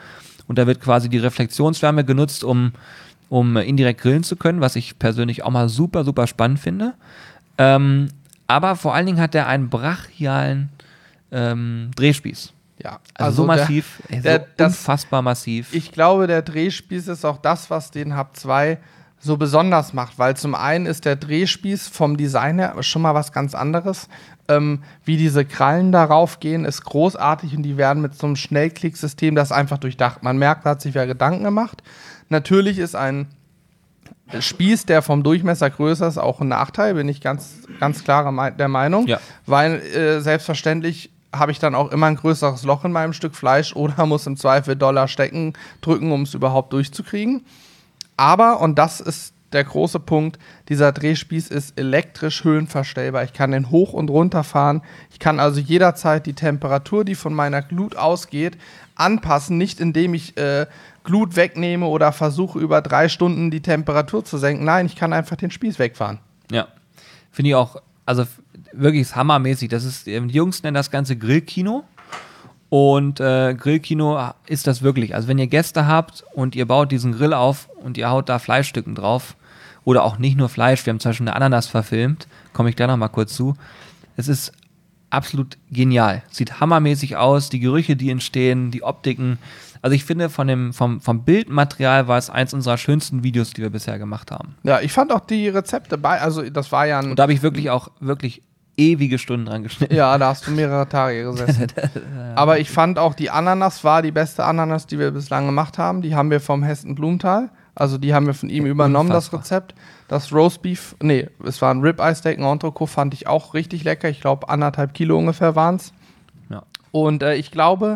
und da wird quasi die Reflexionswärme genutzt, um indirekt grillen zu können, was ich persönlich auch mal super, super spannend finde. Aber vor allen Dingen hat der einen brachialen Drehspieß. Ja, Also so massiv, unfassbar massiv. Ich glaube, der Drehspieß ist auch das, was den Hub 2 so besonders macht, weil zum einen ist der Drehspieß vom Design her schon mal was ganz anderes. Wie diese Krallen darauf gehen, ist großartig und die werden mit so einem Schnellklicksystem das einfach durchdacht. Man merkt, da hat sich wer Gedanken gemacht. Natürlich ist ein Spieß, der vom Durchmesser größer ist, auch ein Nachteil, bin ich ganz klar der Meinung, weil selbstverständlich habe ich dann auch immer ein größeres Loch in meinem Stück Fleisch oder muss im Zweifel Dollar stecken, drücken, um es überhaupt durchzukriegen. Aber, und das ist der große Punkt, dieser Drehspieß ist elektrisch höhenverstellbar. Ich kann den hoch und runter fahren. Ich kann also jederzeit die Temperatur, die von meiner Glut ausgeht, anpassen. Nicht indem ich Glut wegnehme oder versuche über 3 Stunden die Temperatur zu senken. Nein, ich kann einfach den Spieß wegfahren. Ja, finde ich auch, also wirklich hammermäßig. Das ist, die Jungs nennen das Ganze Grillkino. Und Grillkino ist das wirklich. Also wenn ihr Gäste habt und ihr baut diesen Grill auf und ihr haut da Fleischstücken drauf oder auch nicht nur Fleisch, wir haben zum Beispiel eine Ananas verfilmt, komme ich da noch mal kurz zu. Es ist absolut genial. Sieht hammermäßig aus, die Gerüche, die entstehen, die Optiken. Also ich finde, vom Bildmaterial war es eins unserer schönsten Videos, die wir bisher gemacht haben. Ja, ich fand auch die Rezepte also das war ja und da habe ich wirklich ewige Stunden dran geschnitten. Ja, da hast du mehrere Tage gesessen. Aber ich fand auch, die Ananas war die beste Ananas, die wir bislang gemacht haben. Die haben wir vom Hessen Blumenthal. Also die haben wir von ihm übernommen, unfassbar. Das Rezept. Das Roastbeef, es war ein Ribeye Steak, ein Entrecot, fand ich auch richtig lecker. Ich glaube, 1,5 Kilo ungefähr waren es. Ja. Und ich glaube,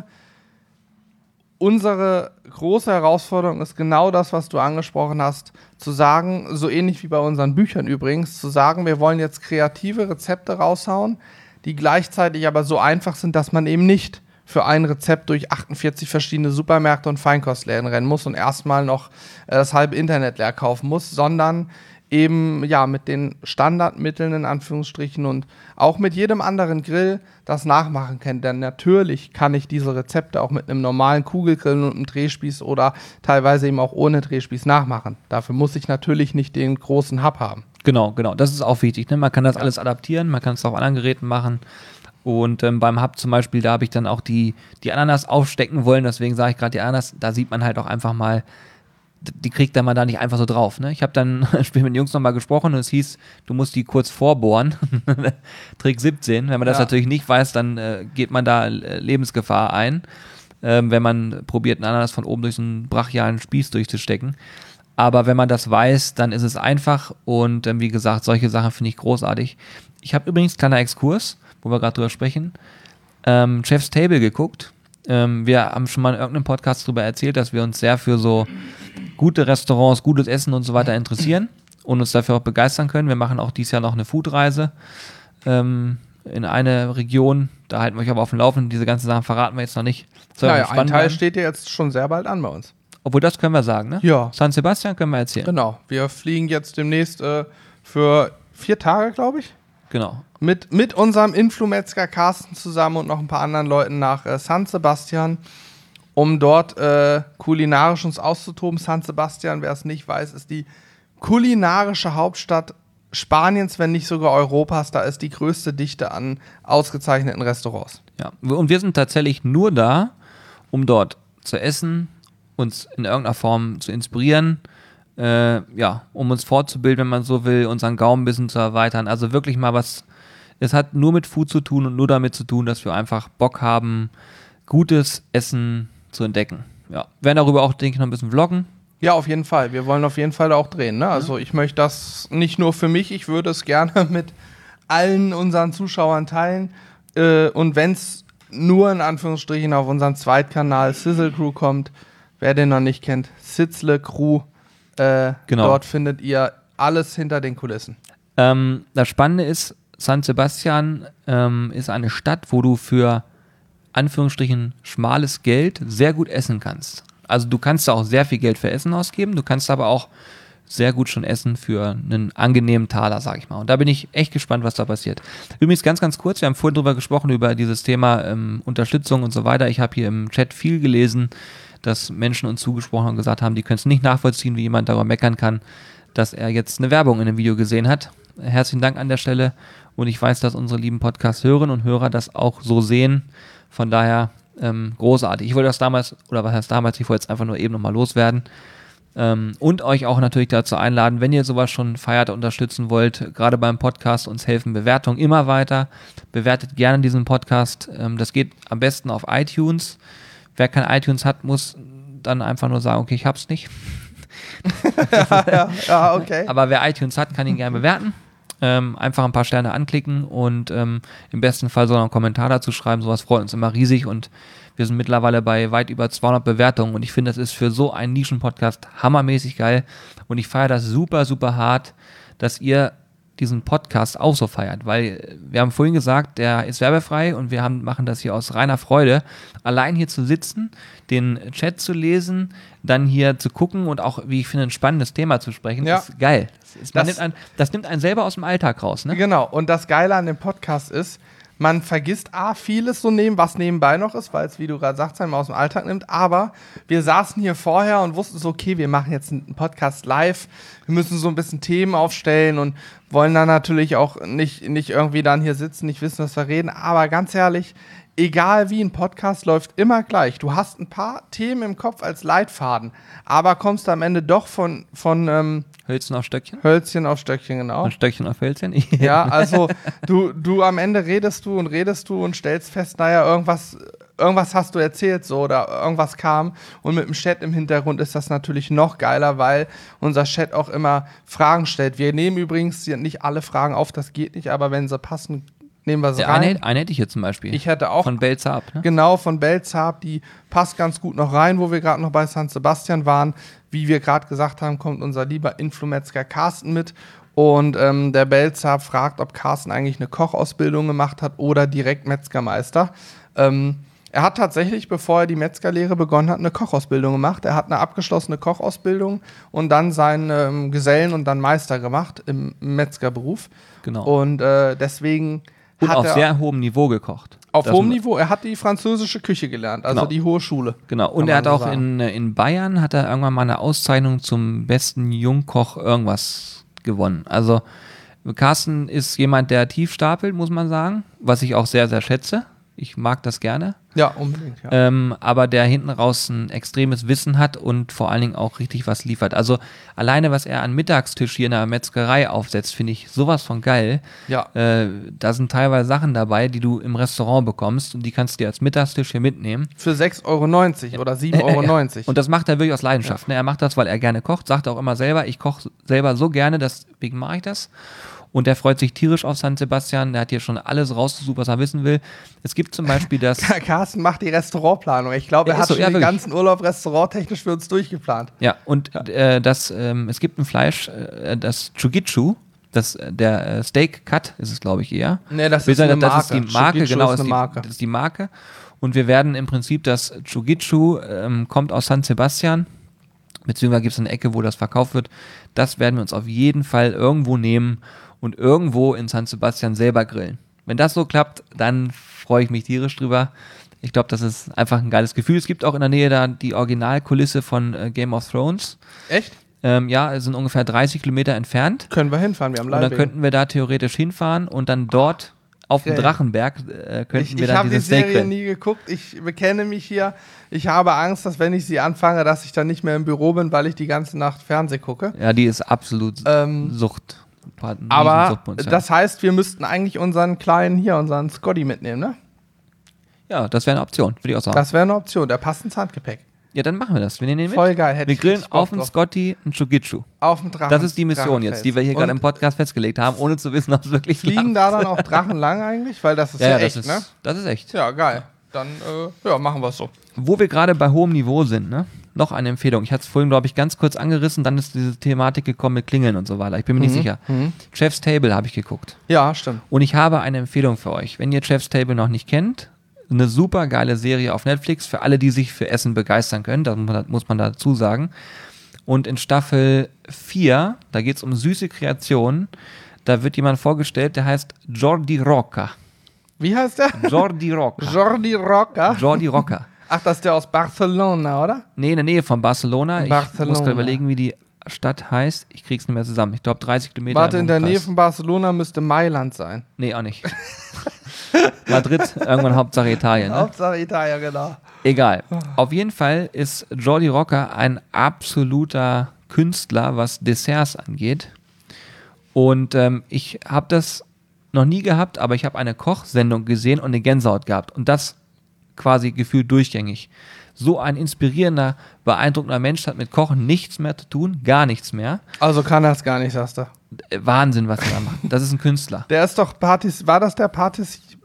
unsere große Herausforderung ist genau das, was du angesprochen hast, zu sagen, so ähnlich wie bei unseren Büchern übrigens, zu sagen, wir wollen jetzt kreative Rezepte raushauen, die gleichzeitig aber so einfach sind, dass man eben nicht für ein Rezept durch 48 verschiedene Supermärkte und Feinkostläden rennen muss und erstmal noch das halbe Internet leer kaufen muss, sondern eben ja mit den Standardmitteln in Anführungsstrichen und auch mit jedem anderen Grill das nachmachen kann. Denn natürlich kann ich diese Rezepte auch mit einem normalen Kugelgrill und einem Drehspieß oder teilweise eben auch ohne Drehspieß nachmachen. Dafür muss ich natürlich nicht den großen Hub haben. Genau. Das ist auch wichtig. Ne? Man kann das alles adaptieren, man kann es auf anderen Geräten machen. Und beim Hub zum Beispiel, da habe ich dann auch die Ananas aufstecken wollen. Deswegen sage ich gerade die Ananas, da sieht man halt auch einfach mal, die kriegt man da nicht einfach so drauf. Ne? Ich habe dann mit den Jungs nochmal gesprochen und es hieß, du musst die kurz vorbohren. Trick 17. Wenn man das natürlich nicht weiß, dann geht man da Lebensgefahr ein, wenn man probiert, einen Ananas von oben durch so einen brachialen Spieß durchzustecken. Aber wenn man das weiß, dann ist es einfach und wie gesagt, solche Sachen finde ich großartig. Ich habe übrigens, kleiner Exkurs, wo wir gerade drüber sprechen, Chef's Table geguckt. Wir haben schon mal in irgendeinem Podcast darüber erzählt, dass wir uns sehr für so gute Restaurants, gutes Essen und so weiter interessieren und uns dafür auch begeistern können. Wir machen auch dieses Jahr noch eine Foodreise in eine Region. Da halten wir euch aber auf dem Laufenden. Diese ganzen Sachen verraten wir jetzt noch nicht. Naja, ein Teil steht ja jetzt schon sehr bald an bei uns. Obwohl, das können wir sagen, ne? Ja. San Sebastian können wir erzählen. Genau. Wir fliegen jetzt demnächst für 4 Tage, glaube ich. Genau. Mit unserem Influmetzger Carsten zusammen und noch ein paar anderen Leuten nach San Sebastian, um dort kulinarisch uns auszutoben. San Sebastian, wer es nicht weiß, ist die kulinarische Hauptstadt Spaniens, wenn nicht sogar Europas. Da ist die größte Dichte an ausgezeichneten Restaurants. Ja, und wir sind tatsächlich nur da, um dort zu essen, uns in irgendeiner Form zu inspirieren, um uns fortzubilden, wenn man so will, unseren Gaumen ein bisschen zu erweitern. Also wirklich mal was, es hat nur mit Food zu tun und nur damit zu tun, dass wir einfach Bock haben, gutes Essen zu entdecken. Ja, wir werden darüber auch, denke ich, noch ein bisschen vloggen. Ja, auf jeden Fall. Wir wollen auf jeden Fall auch drehen. Ne? Also ich möchte das nicht nur für mich, ich würde es gerne mit allen unseren Zuschauern teilen. Und wenn es nur in Anführungsstrichen auf unseren Zweitkanal Sizzle Crew kommt, wer den noch nicht kennt, Sizzle Crew, genau. Dort findet ihr alles hinter den Kulissen. Das Spannende ist, San Sebastian ist eine Stadt, wo du für Anführungsstrichen schmales Geld sehr gut essen kannst. Also du kannst da auch sehr viel Geld für Essen ausgeben, du kannst aber auch sehr gut schon essen für einen angenehmen Taler, sag ich mal. Und da bin ich echt gespannt, was da passiert. Übrigens ganz, ganz kurz, wir haben vorhin drüber gesprochen, über dieses Thema Unterstützung und so weiter. Ich habe hier im Chat viel gelesen, dass Menschen uns zugesprochen haben und gesagt haben, die können es nicht nachvollziehen, wie jemand darüber meckern kann, dass er jetzt eine Werbung in einem Video gesehen hat. Herzlichen Dank an der Stelle und ich weiß, dass unsere lieben Podcast-Hörerinnen und Hörer das auch so sehen. Von daher großartig. Ich wollte das damals, oder was heißt damals, ich wollte es einfach nur eben nochmal loswerden. Und euch auch natürlich dazu einladen, wenn ihr sowas schon feiert, unterstützen wollt, gerade beim Podcast, uns helfen Bewertungen immer weiter. Bewertet gerne diesen Podcast. Das geht am besten auf iTunes. Wer kein iTunes hat, muss dann einfach nur sagen, okay, ich hab's nicht. ja, okay. Aber wer iTunes hat, kann ihn gerne bewerten. Einfach ein paar Sterne anklicken und im besten Fall sogar einen Kommentar dazu schreiben. Sowas freut uns immer riesig und wir sind mittlerweile bei weit über 200 Bewertungen und ich finde, das ist für so einen Nischen-Podcast hammermäßig geil und ich feiere das super, super hart, dass ihr diesen Podcast auch so feiert, weil wir haben vorhin gesagt, der ist werbefrei und wir machen das hier aus reiner Freude, allein hier zu sitzen, den Chat zu lesen, dann hier zu gucken und auch, wie ich finde, ein spannendes Thema zu sprechen, ist geil. Das nimmt einen selber aus dem Alltag raus, ne? Genau, und das Geile an dem Podcast ist, man vergisst vieles so was nebenbei noch ist, weil es, wie du gerade sagst, einen aus dem Alltag nimmt. Aber wir saßen hier vorher und wussten so, okay, wir machen jetzt einen Podcast live. Wir müssen so ein bisschen Themen aufstellen und wollen dann natürlich auch nicht irgendwie dann hier sitzen, nicht wissen, was wir reden. Aber ganz ehrlich, egal wie, ein Podcast läuft immer gleich. Du hast ein paar Themen im Kopf als Leitfaden, aber kommst am Ende doch von Hölzchen auf Stöckchen? Hölzchen auf Stöckchen, genau. Von Stöckchen auf Hölzchen? Ja, also du am Ende redest du und stellst fest, naja, irgendwas hast du erzählt so oder irgendwas kam und mit dem Chat im Hintergrund ist das natürlich noch geiler, weil unser Chat auch immer Fragen stellt. Wir nehmen übrigens nicht alle Fragen auf, das geht nicht, aber wenn sie passen, nehmen wir sie rein. Eine hätte ich jetzt zum Beispiel. Ich hätte auch. Von Belzab, ne? Genau, von Belzab, die passt ganz gut noch rein, wo wir gerade noch bei San Sebastian waren. Wie wir gerade gesagt haben, kommt unser lieber Influmetzger Carsten mit. Und der Belzab fragt, ob Carsten eigentlich eine Kochausbildung gemacht hat oder direkt Metzgermeister. Er hat tatsächlich, bevor er die Metzgerlehre begonnen hat, eine Kochausbildung gemacht. Er hat eine abgeschlossene Kochausbildung und dann seinen Gesellen und dann Meister gemacht im Metzgerberuf. Genau. Und deswegen und hat auf er sehr hohem Niveau gekocht. Auf hohem Niveau. Er hat die französische Küche gelernt, also die hohe Schule. Genau. Und er hat auch in Bayern hat er irgendwann mal eine Auszeichnung zum besten Jungkoch irgendwas gewonnen. Also Carsten ist jemand, der tief stapelt, muss man sagen, was ich auch sehr, sehr schätze. Ich mag das gerne. Ja, unbedingt. Ja. Aber der hinten raus ein extremes Wissen hat und vor allen Dingen auch richtig was liefert. Also alleine, was er an Mittagstisch hier in der Metzgerei aufsetzt, finde ich sowas von geil. Ja. Da sind teilweise Sachen dabei, die du im Restaurant bekommst und die kannst du dir als Mittagstisch hier mitnehmen. Für 6,90 € oder 7,90 €. Und das macht er wirklich aus Leidenschaft. Ne? Er macht das, weil er gerne kocht. Sagt auch immer selber, ich koche selber so gerne, deswegen mache ich das. Und der freut sich tierisch auf San Sebastian. Der hat hier schon alles rausgesucht, was er wissen will. Es gibt zum Beispiel das... Carsten macht die Restaurantplanung. Ich glaube, er hat schon den ganzen Urlaub restauranttechnisch für uns durchgeplant. Ja, und es gibt ein Fleisch, das Chugitsu, der Steak Cut ist es, glaube ich, eher. Nee, das ist eine Marke. Das ist die Marke, genau. Ist eine Marke. Das ist die Marke. Und wir werden im Prinzip, das Chugitsu kommt aus San Sebastian, beziehungsweise gibt es eine Ecke, wo das verkauft wird. Das werden wir uns auf jeden Fall irgendwo nehmen und irgendwo in San Sebastian selber grillen. Wenn das so klappt, dann freue ich mich tierisch drüber. Ich glaube, das ist einfach ein geiles Gefühl. Es gibt auch in der Nähe da die Originalkulisse von Game of Thrones. Echt? Ja, es sind ungefähr 30 Kilometer entfernt. Können wir hinfahren, wir haben Leihwegen. Und dann könnten wir da theoretisch hinfahren und dann dort auf dem Drachenberg könnten wir dann dieses Steak grillen. Ich habe die Serie nie geguckt, ich bekenne mich hier. Ich habe Angst, dass wenn ich sie anfange, dass ich dann nicht mehr im Büro bin, weil ich die ganze Nacht Fernsehen gucke. Ja, die ist absolut Sucht. Aber das heißt, wir müssten eigentlich unseren Scotty mitnehmen, ne? Ja, das wäre eine Option, würde ich auch sagen. Das wäre eine Option, der passt ins Handgepäck. Ja, dann machen wir das. Wir nehmen den mit. Voll geil. Wir grillen auf dem Scotty einen Chugitsu. Auf dem Drachen. Das ist die Mission jetzt, die wir hier gerade im Podcast festgelegt haben, ohne zu wissen, ob es wirklich fliegen da dann auch Drachen lang eigentlich? Weil das ist ja echt, ne? Das ist echt. Ja, geil. Dann machen wir es so. Wo wir gerade bei hohem Niveau sind, ne? Noch eine Empfehlung. Ich hatte es vorhin, glaube ich, ganz kurz angerissen, dann ist diese Thematik gekommen mit Klingeln und so weiter. Ich bin mir nicht sicher. Chef's Table habe ich geguckt. Ja, stimmt. Und ich habe eine Empfehlung für euch. Wenn ihr Chef's Table noch nicht kennt, eine super geile Serie auf Netflix für alle, die sich für Essen begeistern können. Das muss man dazu sagen. Und in Staffel 4, da geht es um süße Kreationen, da wird jemand vorgestellt, der heißt Jordi Rocca. Wie heißt der? Jordi Rocca. Jordi Rocca? Jordi Rocca. Ach, das ist der aus Barcelona, oder? Nee, in der Nähe von Barcelona. Ich Barcelona. muss gerade überlegen, wie die Stadt heißt. Ich krieg's nicht mehr zusammen. Ich glaube 30 Kilometer. Warte, im in der Nähe Umkreis. von Barcelona müsste Mailand sein. Nee, auch nicht. Madrid, irgendwann Hauptsache Italien. Ne? Hauptsache Italien, genau. Egal. Auf jeden Fall ist Jordi Rocker ein absoluter Künstler, was Desserts angeht. Und ich habe das noch nie gehabt, aber ich habe eine Kochsendung gesehen und eine Gänsehaut gehabt. Und das quasi gefühlt durchgängig. So ein inspirierender, beeindruckender Mensch hat mit Kochen nichts mehr zu tun, gar nichts mehr. Also kann das gar nicht, sagst du. Wahnsinn, was er da macht. Das ist ein Künstler. Der ist doch war das der Patissier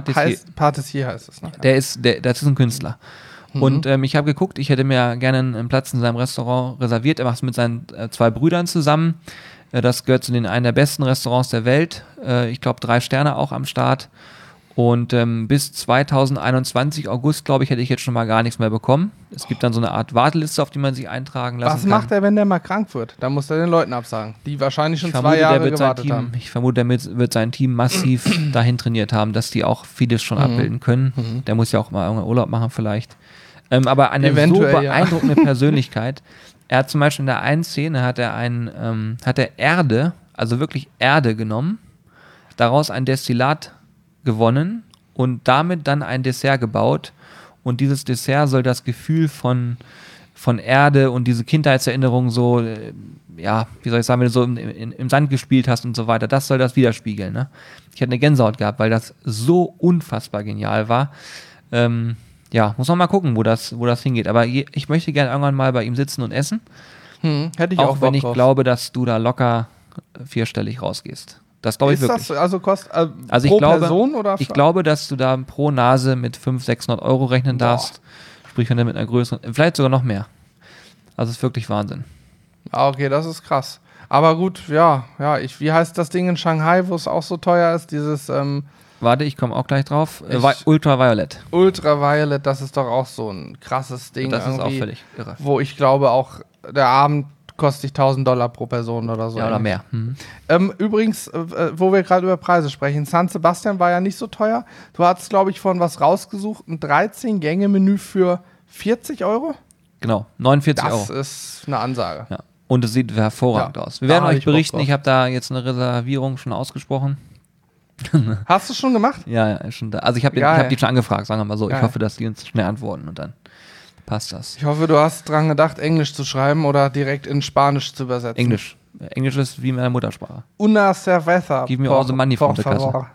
heißt es, ne? Das ist ein Künstler. Und ich habe geguckt, ich hätte mir gerne einen Platz in seinem Restaurant reserviert. Er macht es mit seinen 2 Brüdern zusammen. Das gehört zu einem der besten Restaurants der Welt. Ich glaube 3 Sterne auch am Start. Und bis 2021 August, glaube ich, hätte ich jetzt schon mal gar nichts mehr bekommen. Es gibt dann so eine Art Warteliste, auf die man sich eintragen lassen kann. Was macht er, wenn der mal krank wird? Da muss er den Leuten absagen, die wahrscheinlich schon 2 Jahre gewartet haben. Ich vermute, der wird sein Team massiv dahin trainiert haben, dass die auch vieles schon abbilden können. Der muss ja auch mal irgendwann Urlaub machen vielleicht. Aber eine Eventuell, so beeindruckende Persönlichkeit. Er hat zum Beispiel in der einen Szene hat er Erde, also wirklich Erde genommen, daraus ein Destillat gewonnen und damit dann ein Dessert gebaut. Und dieses Dessert soll das Gefühl von Erde und diese Kindheitserinnerung so, wie soll ich sagen, wenn du so im Sand gespielt hast und so weiter, das soll das widerspiegeln. Ne? Ich hatte eine Gänsehaut gehabt, weil das so unfassbar genial war. Muss man mal gucken, wo das hingeht. Aber ich möchte gerne irgendwann mal bei ihm sitzen und essen. Hätte ich auch auch wenn Bock ich drauf. glaube, dass du da locker 4-stellig rausgehst. Das glaube ich Ist wirklich. das also kostet Also pro ich glaube, Person oder? Ich glaube, dass du da pro Nase mit 500-600 Euro rechnen darfst. Sprich, wenn du mit einer größeren, vielleicht sogar noch mehr. Also es ist wirklich Wahnsinn. Okay, das ist krass. Aber gut, wie heißt das Ding in Shanghai, wo es auch so teuer ist? Dieses Warte, ich komme auch gleich drauf. Ultraviolet. Ultraviolet, das ist doch auch so ein krasses Ding. Das ist auch völlig irre. Wo ich glaube auch, der Abend kostet $1.000 pro Person oder so. Ja, oder mehr. Übrigens, wo wir gerade über Preise sprechen, San Sebastian war ja nicht so teuer. Du hattest, glaube ich, von was rausgesucht, ein 13-Gänge-Menü für 40 Euro? Genau, 49 Euro. Das ist eine Ansage. Ja. Und es sieht hervorragend aus. Wir werden euch berichten, ich habe da jetzt eine Reservierung schon ausgesprochen. Hast du schon gemacht? Ja, ist schon da. Also ich habe die schon angefragt, sagen wir mal so. Geil. Ich hoffe, dass die uns schnell antworten und dann passt das. Ich hoffe, du hast dran gedacht, Englisch zu schreiben oder direkt in Spanisch zu übersetzen. Englisch. Englisch ist wie meine Muttersprache. Una cerveza. Gib mir all the money from the Kasse.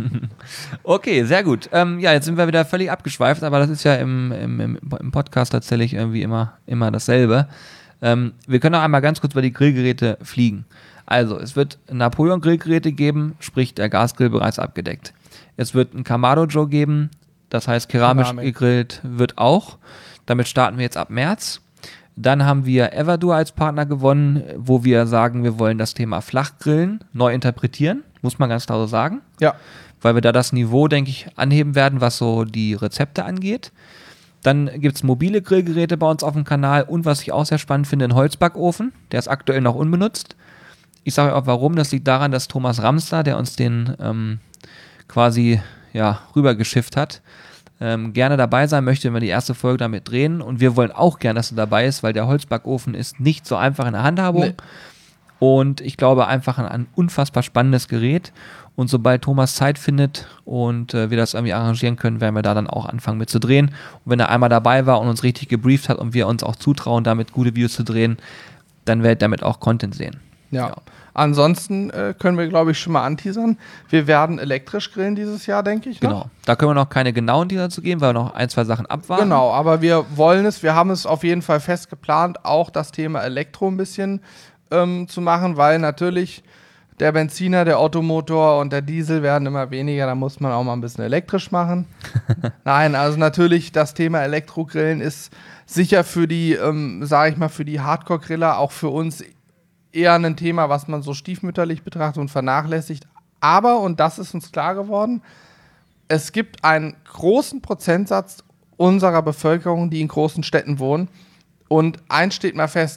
Okay, sehr gut. Jetzt sind wir wieder völlig abgeschweift, aber das ist ja im Podcast tatsächlich irgendwie immer dasselbe. Wir können auch einmal ganz kurz über die Grillgeräte fliegen. Also, es wird Napoleon-Grillgeräte geben, sprich der Gasgrill bereits abgedeckt. Es wird ein Kamado Joe geben, das heißt keramisch gegrillt wird auch. Damit starten wir jetzt ab März. Dann haben wir Everdur als Partner gewonnen, wo wir sagen, wir wollen das Thema Flachgrillen neu interpretieren, muss man ganz klar so sagen. Ja. Weil wir da das Niveau, denke ich, anheben werden, was so die Rezepte angeht. Dann gibt es mobile Grillgeräte bei uns auf dem Kanal und was ich auch sehr spannend finde, einen Holzbackofen. Der ist aktuell noch unbenutzt. Ich sage auch warum. Das liegt daran, dass Thomas Ramster, der uns den quasi rübergeschifft hat, gerne dabei sein möchte, wenn wir die erste Folge damit drehen. Und wir wollen auch gerne, dass er dabei ist, weil der Holzbackofen ist nicht so einfach in der Handhabung. Nee. Und ich glaube einfach ein unfassbar spannendes Gerät. Und sobald Thomas Zeit findet und wir das irgendwie arrangieren können, werden wir da dann auch anfangen mit zu drehen. Und wenn er einmal dabei war und uns richtig gebrieft hat und wir uns auch zutrauen, damit gute Videos zu drehen, dann werdet ihr damit auch Content sehen. Ja. Ansonsten können wir, glaube ich, schon mal anteasern. Wir werden elektrisch grillen dieses Jahr, denke ich. Genau. Da können wir noch keine genauen Teaser zu geben, weil wir noch 1-2 Sachen abwarten. Genau, aber wir haben es auf jeden Fall fest geplant, auch das Thema Elektro ein bisschen zu machen, weil natürlich der Benziner, der Ottomotor und der Diesel werden immer weniger, da muss man auch mal ein bisschen elektrisch machen. Nein, also natürlich das Thema Elektrogrillen ist sicher für die, für die Hardcore-Griller, auch für uns eher ein Thema, was man so stiefmütterlich betrachtet und vernachlässigt. Aber, und das ist uns klar geworden, es gibt einen großen Prozentsatz unserer Bevölkerung, die in großen Städten wohnen. Und eins steht mal fest,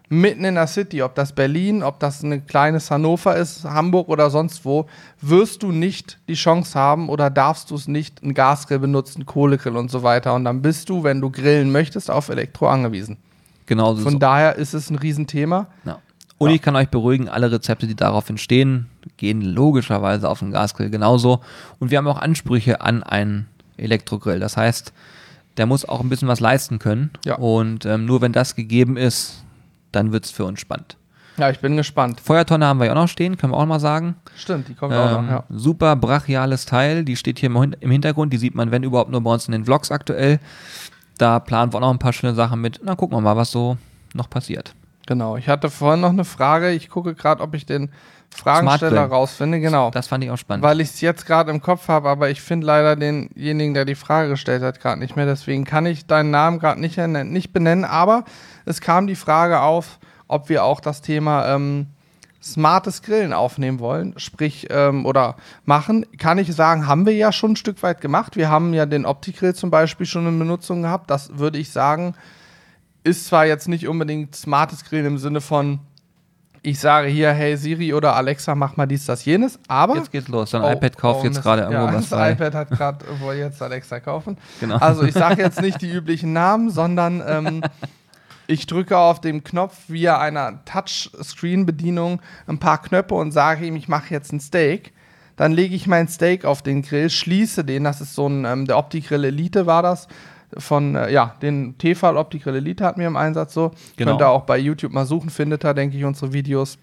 mitten in der City, ob das Berlin, ob das ein kleines Hannover ist, Hamburg oder sonst wo, wirst du nicht die Chance haben oder darfst du es nicht, einen Gasgrill benutzen, Kohlegrill und so weiter. Und dann bist du, wenn du grillen möchtest, auf Elektro angewiesen. Genau so. Von daher ist es ein Riesenthema. Ja. Und ich kann euch beruhigen, alle Rezepte, die darauf entstehen, gehen logischerweise auf den Gasgrill genauso. Und wir haben auch Ansprüche an einen Elektrogrill. Das heißt, der muss auch ein bisschen was leisten können. Ja. Und nur wenn das gegeben ist, dann wird es für uns spannend. Ja, ich bin gespannt. Feuertonne haben wir ja auch noch stehen, können wir auch noch mal sagen. Stimmt, die kommt auch noch, ja. Super brachiales Teil, die steht hier im Hintergrund, die sieht man, wenn überhaupt, nur bei uns in den Vlogs aktuell. Da planen wir auch noch ein paar schöne Sachen mit. Dann gucken wir mal, was so noch passiert. Genau, ich hatte vorhin noch eine Frage. Ich gucke gerade, ob ich den Fragensteller rausfinde. Genau. Das fand ich auch spannend. Weil ich es jetzt gerade im Kopf habe, aber ich finde leider denjenigen, der die Frage gestellt hat, gerade nicht mehr. Deswegen kann ich deinen Namen gerade nicht benennen. Aber es kam die Frage auf, ob wir auch das Thema smartes Grillen aufnehmen wollen. Sprich, oder machen. Kann ich sagen, haben wir ja schon ein Stück weit gemacht. Wir haben ja den Opti-Grill zum Beispiel schon in Benutzung gehabt. Das würde ich sagen, ist zwar jetzt nicht unbedingt smartes Grillen im Sinne von, ich sage hier, hey Siri oder Alexa, mach mal dies, das, jenes, aber... Jetzt geht's los, dein iPad kauft jetzt gerade irgendwo was frei. Das iPad hat gerade, wo jetzt Alexa kaufen. Genau. Also ich sage jetzt nicht die üblichen Namen, sondern ich drücke auf den Knopf via einer Touchscreen-Bedienung ein paar Knöpfe und sage ihm, ich mache jetzt ein Steak. Dann lege ich mein Steak auf den Grill, schließe den, das ist so ein, der Opti-Grill Elite war das, von, den Tefal Opti-Grill Elite hatten wir im Einsatz so. Genau. Könnt ihr auch bei YouTube mal suchen, findet ihr, denke ich, unsere Videos.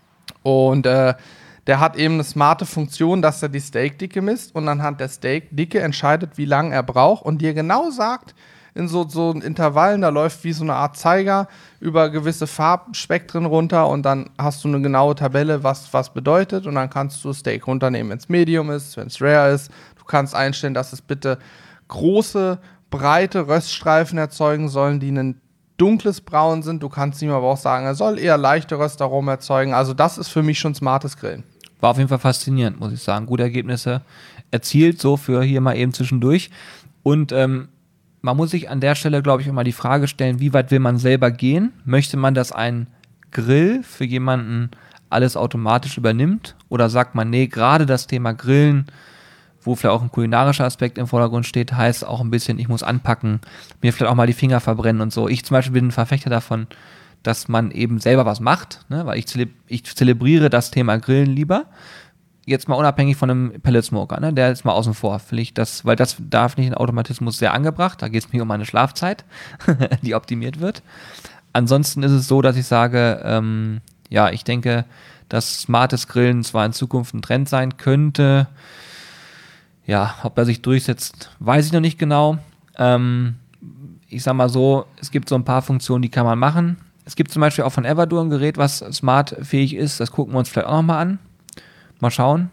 Und der hat eben eine smarte Funktion, dass er die Steakdicke misst und anhand der Steakdicke entscheidet, wie lange er braucht und dir genau sagt, in so Intervallen, da läuft wie so eine Art Zeiger über gewisse Farbspektren runter und dann hast du eine genaue Tabelle, was bedeutet und dann kannst du Steak runternehmen, wenn es Medium ist, wenn es Rare ist. Du kannst einstellen, dass es bitte große, breite Röststreifen erzeugen sollen, die ein dunkles Braun sind. Du kannst ihm aber auch sagen, er soll eher leichte Röstaromen erzeugen. Also das ist für mich schon smartes Grillen. War auf jeden Fall faszinierend, muss ich sagen. Gute Ergebnisse erzielt, so für hier mal eben zwischendurch. Und man muss sich an der Stelle, glaube ich, immer die Frage stellen, wie weit will man selber gehen? Möchte man, dass ein Grill für jemanden alles automatisch übernimmt? Oder sagt man, nee, gerade das Thema Grillen, wo vielleicht auch ein kulinarischer Aspekt im Vordergrund steht, heißt auch ein bisschen, ich muss anpacken, mir vielleicht auch mal die Finger verbrennen und so. Ich zum Beispiel bin ein Verfechter davon, dass man eben selber was macht, ne? Weil ich zelebriere das Thema Grillen lieber. Jetzt mal unabhängig von einem Pellet-Smoker, ne? Der ist mal außen vor. Weil da finde ich den Automatismus sehr angebracht. Da geht es mir um meine Schlafzeit, die optimiert wird. Ansonsten ist es so, dass ich sage, ich denke, dass smartes Grillen zwar in Zukunft ein Trend sein könnte. Ja, ob er sich durchsetzt, weiß ich noch nicht genau. Ich sag mal so, es gibt so ein paar Funktionen, die kann man machen. Es gibt zum Beispiel auch von Everdur ein Gerät, was smartfähig ist. Das gucken wir uns vielleicht auch nochmal an. Mal schauen.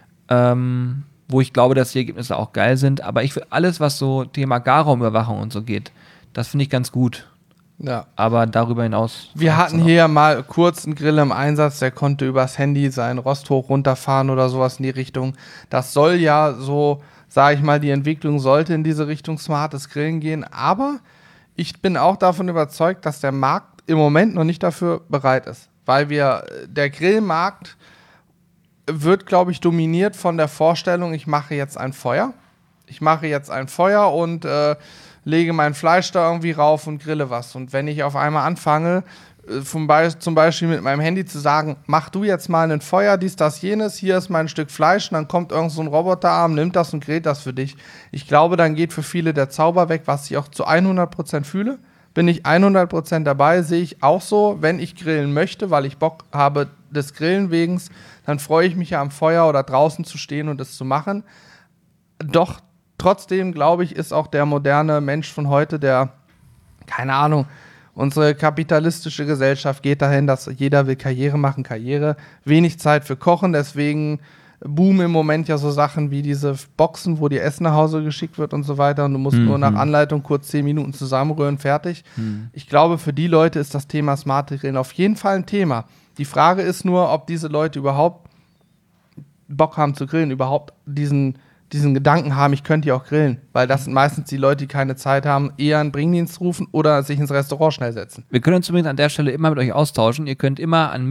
Wo ich glaube, dass die Ergebnisse auch geil sind. Aber ich finde alles, was so Thema Garraumüberwachung und so geht, das finde ich ganz gut. Ja. Aber darüber hinaus... Wir hatten hier ja mal kurz einen Grill im Einsatz, der konnte übers Handy seinen Rost hoch runterfahren oder sowas in die Richtung. Das soll ja so, sage ich mal, die Entwicklung sollte in diese Richtung smartes Grillen gehen. Aber ich bin auch davon überzeugt, dass der Markt im Moment noch nicht dafür bereit ist. Weil der Grillmarkt wird, glaube ich, dominiert von der Vorstellung, ich mache jetzt ein Feuer. Und lege mein Fleisch da irgendwie rauf und grille was. Und wenn ich auf einmal anfange, zum Beispiel mit meinem Handy zu sagen, mach du jetzt mal ein Feuer, dies, das, jenes, hier ist mein Stück Fleisch und dann kommt irgend so ein Roboterarm, nimmt das und grillt das für dich. Ich glaube, dann geht für viele der Zauber weg, was ich auch zu 100% fühle. Bin ich 100% dabei, sehe ich auch so, wenn ich grillen möchte, weil ich Bock habe des Grillen wegen, dann freue ich mich ja am Feuer oder draußen zu stehen und es zu machen. Doch trotzdem, glaube ich, ist auch der moderne Mensch von heute, keine Ahnung, unsere kapitalistische Gesellschaft geht dahin, dass jeder will Karriere machen, wenig Zeit für Kochen, deswegen boomen im Moment ja so Sachen wie diese Boxen, wo dir Essen nach Hause geschickt wird und so weiter und du musst nur nach Anleitung kurz 10 Minuten zusammenrühren, fertig. Ich glaube, für die Leute ist das Thema smarte Grillen auf jeden Fall ein Thema. Die Frage ist nur, ob diese Leute überhaupt Bock haben zu grillen, überhaupt diesen diesen Gedanken haben, ich könnte hier auch grillen. Weil das sind meistens die Leute, die keine Zeit haben, eher einen Bringdienst rufen oder sich ins Restaurant schnell setzen. Wir können uns übrigens an der Stelle immer mit euch austauschen. Ihr könnt immer an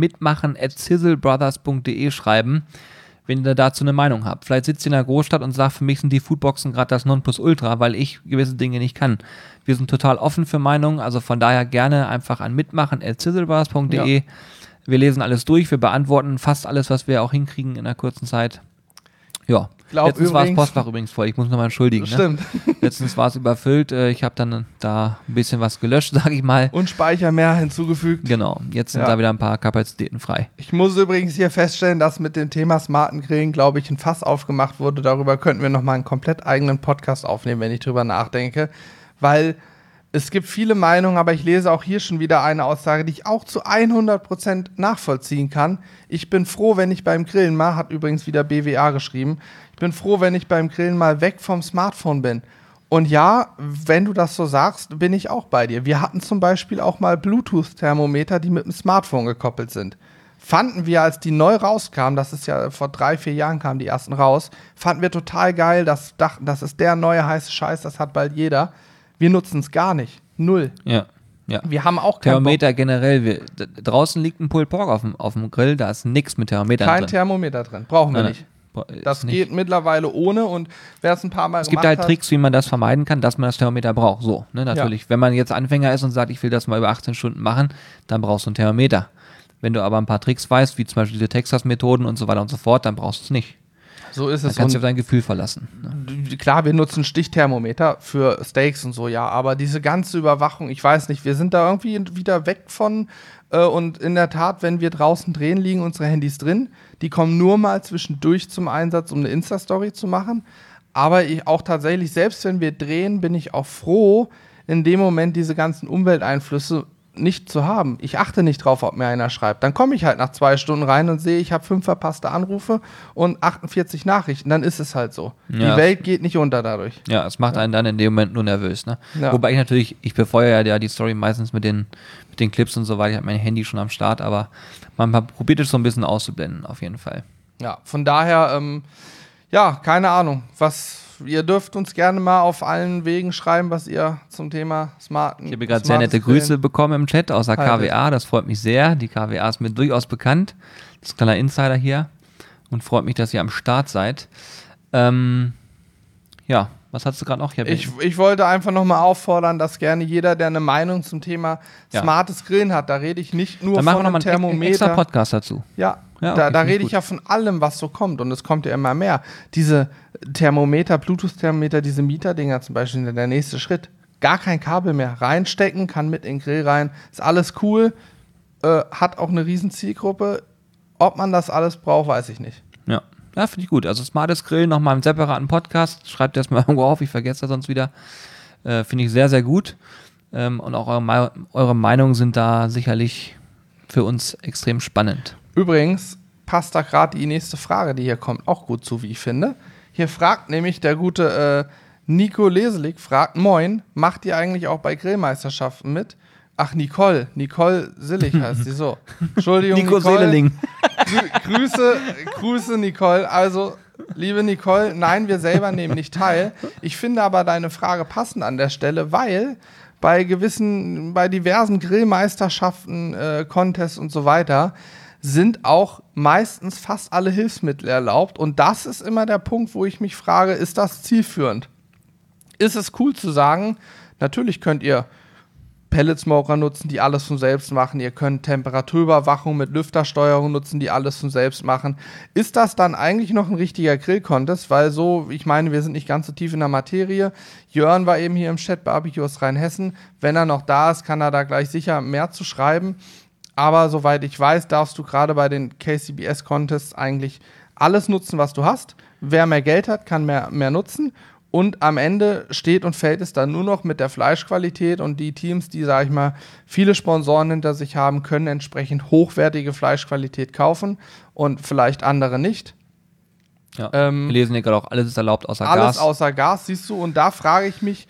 mitmachen@sizzlebrothers.de schreiben, wenn ihr dazu eine Meinung habt. Vielleicht sitzt ihr in der Großstadt und sagt, für mich sind die Foodboxen gerade das Nonplusultra, weil ich gewisse Dinge nicht kann. Wir sind total offen für Meinungen, also von daher gerne einfach an mitmachen@sizzlebrothers.de. Ja. Wir lesen alles durch, wir beantworten fast alles, was wir auch hinkriegen in einer kurzen Zeit. Ja, letztens war das Postfach übrigens voll, ich muss nochmal entschuldigen. Stimmt. Ne? Letztens war es überfüllt, ich habe dann da ein bisschen was gelöscht, sage ich mal. Und Speicher mehr hinzugefügt. Genau, jetzt sind da wieder ein paar Kapazitäten frei. Ich muss übrigens hier feststellen, dass mit dem Thema smarten Grillen, glaube ich, ein Fass aufgemacht wurde. Darüber könnten wir nochmal einen komplett eigenen Podcast aufnehmen, wenn ich drüber nachdenke. Weil es gibt viele Meinungen, aber ich lese auch hier schon wieder eine Aussage, die ich auch zu 100% nachvollziehen kann. Ich bin froh, wenn ich beim Grillen mal, hat übrigens wieder BWA geschrieben, ich bin froh, wenn ich beim Grillen mal weg vom Smartphone bin. Und ja, wenn du das so sagst, bin ich auch bei dir. Wir hatten zum Beispiel auch mal Bluetooth-Thermometer, die mit dem Smartphone gekoppelt sind. Fanden wir, als die neu rauskamen, das ist ja vor 3-4 Jahren kamen die ersten raus, fanden wir total geil, dachten, das ist der neue heiße Scheiß, das hat bald jeder. Wir nutzen es gar nicht. Null. Ja. Wir haben auch Thermometer generell. Draußen liegt ein Pulled Pork auf dem Grill, da ist nichts mit Thermometer drin. Kein Thermometer drin. Brauchen wir nicht. Das geht mittlerweile ohne und wer es ein paar Mal gemacht hat. Es gibt halt Tricks, wie man das vermeiden kann, dass man das Thermometer braucht. So, ne, natürlich. Ja. Wenn man jetzt Anfänger ist und sagt, ich will das mal über 18 Stunden machen, dann brauchst du ein Thermometer. Wenn du aber ein paar Tricks weißt, wie zum Beispiel diese Texas-Methoden und so weiter und so fort, dann brauchst du es nicht. So ist es. Dann kannst du auf dein Gefühl verlassen. Ne? Klar, wir nutzen Stichthermometer für Steaks und so, ja, aber diese ganze Überwachung, ich weiß nicht, wir sind da irgendwie wieder weg von und in der Tat, wenn wir draußen drehen, liegen unsere Handys drin. Die kommen nur mal zwischendurch zum Einsatz, um eine Insta-Story zu machen. Aber auch tatsächlich, selbst wenn wir drehen, bin ich auch froh, in dem Moment diese ganzen Umwelteinflüsse nicht zu haben. Ich achte nicht drauf, ob mir einer schreibt. Dann komme ich halt nach 2 Stunden rein und sehe, ich habe 5 verpasste Anrufe und 48 Nachrichten. Dann ist es halt so. Ja. Die Welt geht nicht unter dadurch. Ja, es macht einen dann in dem Moment nur nervös. Ne? Ja. Wobei ich befeuere ja die Story meistens mit den Clips und so weiter. Ich habe mein Handy schon am Start, aber man probiert es so ein bisschen auszublenden, auf jeden Fall. Ja, von daher, keine Ahnung, ihr dürft uns gerne mal auf allen Wegen schreiben, was ihr zum Thema smarten. Ich habe gerade sehr nette Grüße bekommen im Chat aus der KWA, das freut mich sehr. Die KWA ist mir durchaus bekannt. Das ist ein kleiner Insider hier und freut mich, dass ihr am Start seid. Was hast du gerade noch? Ich wollte einfach nochmal auffordern, dass gerne jeder, der eine Meinung zum Thema smartes Grillen hat, da rede ich nicht nur von einem Thermometer. Einen extra Podcast dazu. Ja, da rede ich ja von allem, was so kommt und es kommt ja immer mehr. Diese Thermometer, Bluetooth-Thermometer, diese Mieterdinger zum Beispiel, der nächste Schritt. Gar kein Kabel mehr. Reinstecken, kann mit in den Grill rein. Ist alles cool, hat auch eine riesen Zielgruppe. Ob man das alles braucht, weiß ich nicht. Ja, finde ich gut. Also smartes Grillen, nochmal im separaten Podcast. Schreibt das mal irgendwo auf, ich vergesse das sonst wieder. Finde ich sehr, sehr gut. Und auch eure Meinungen sind da sicherlich für uns extrem spannend. Übrigens passt da gerade die nächste Frage, die hier kommt, auch gut zu, wie ich finde. Hier fragt nämlich der gute Nico Leselik, fragt, moin, macht ihr eigentlich auch bei Grillmeisterschaften mit? Ach, Nicole Sillig heißt sie so. Entschuldigung, Nico Seleling. Grüße, Nicole. Also, liebe Nicole, nein, wir selber nehmen nicht teil. Ich finde aber deine Frage passend an der Stelle, weil bei diversen Grillmeisterschaften, Contests und so weiter, sind auch meistens fast alle Hilfsmittel erlaubt. Und das ist immer der Punkt, wo ich mich frage, ist das zielführend? Ist es cool zu sagen, natürlich könnt ihr Pellet-Smoker nutzen, die alles von selbst machen. Ihr könnt Temperaturüberwachung mit Lüftersteuerung nutzen, die alles von selbst machen. Ist das dann eigentlich noch ein richtiger Grill-Contest? Weil ich meine, wir sind nicht ganz so tief in der Materie. Jörn war eben hier im Chat, Barbecue aus Rheinhessen. Wenn er noch da ist, kann er da gleich sicher mehr zu schreiben. Aber soweit ich weiß, darfst du gerade bei den KCBS-Contests eigentlich alles nutzen, was du hast. Wer mehr Geld hat, kann mehr nutzen. Und am Ende steht und fällt es dann nur noch mit der Fleischqualität und die Teams, die, sage ich mal, viele Sponsoren hinter sich haben, können entsprechend hochwertige Fleischqualität kaufen und vielleicht andere nicht. Ja, wir lesen hier gerade auch, alles ist erlaubt außer Gas. Alles außer Gas, siehst du. Und da frage ich mich,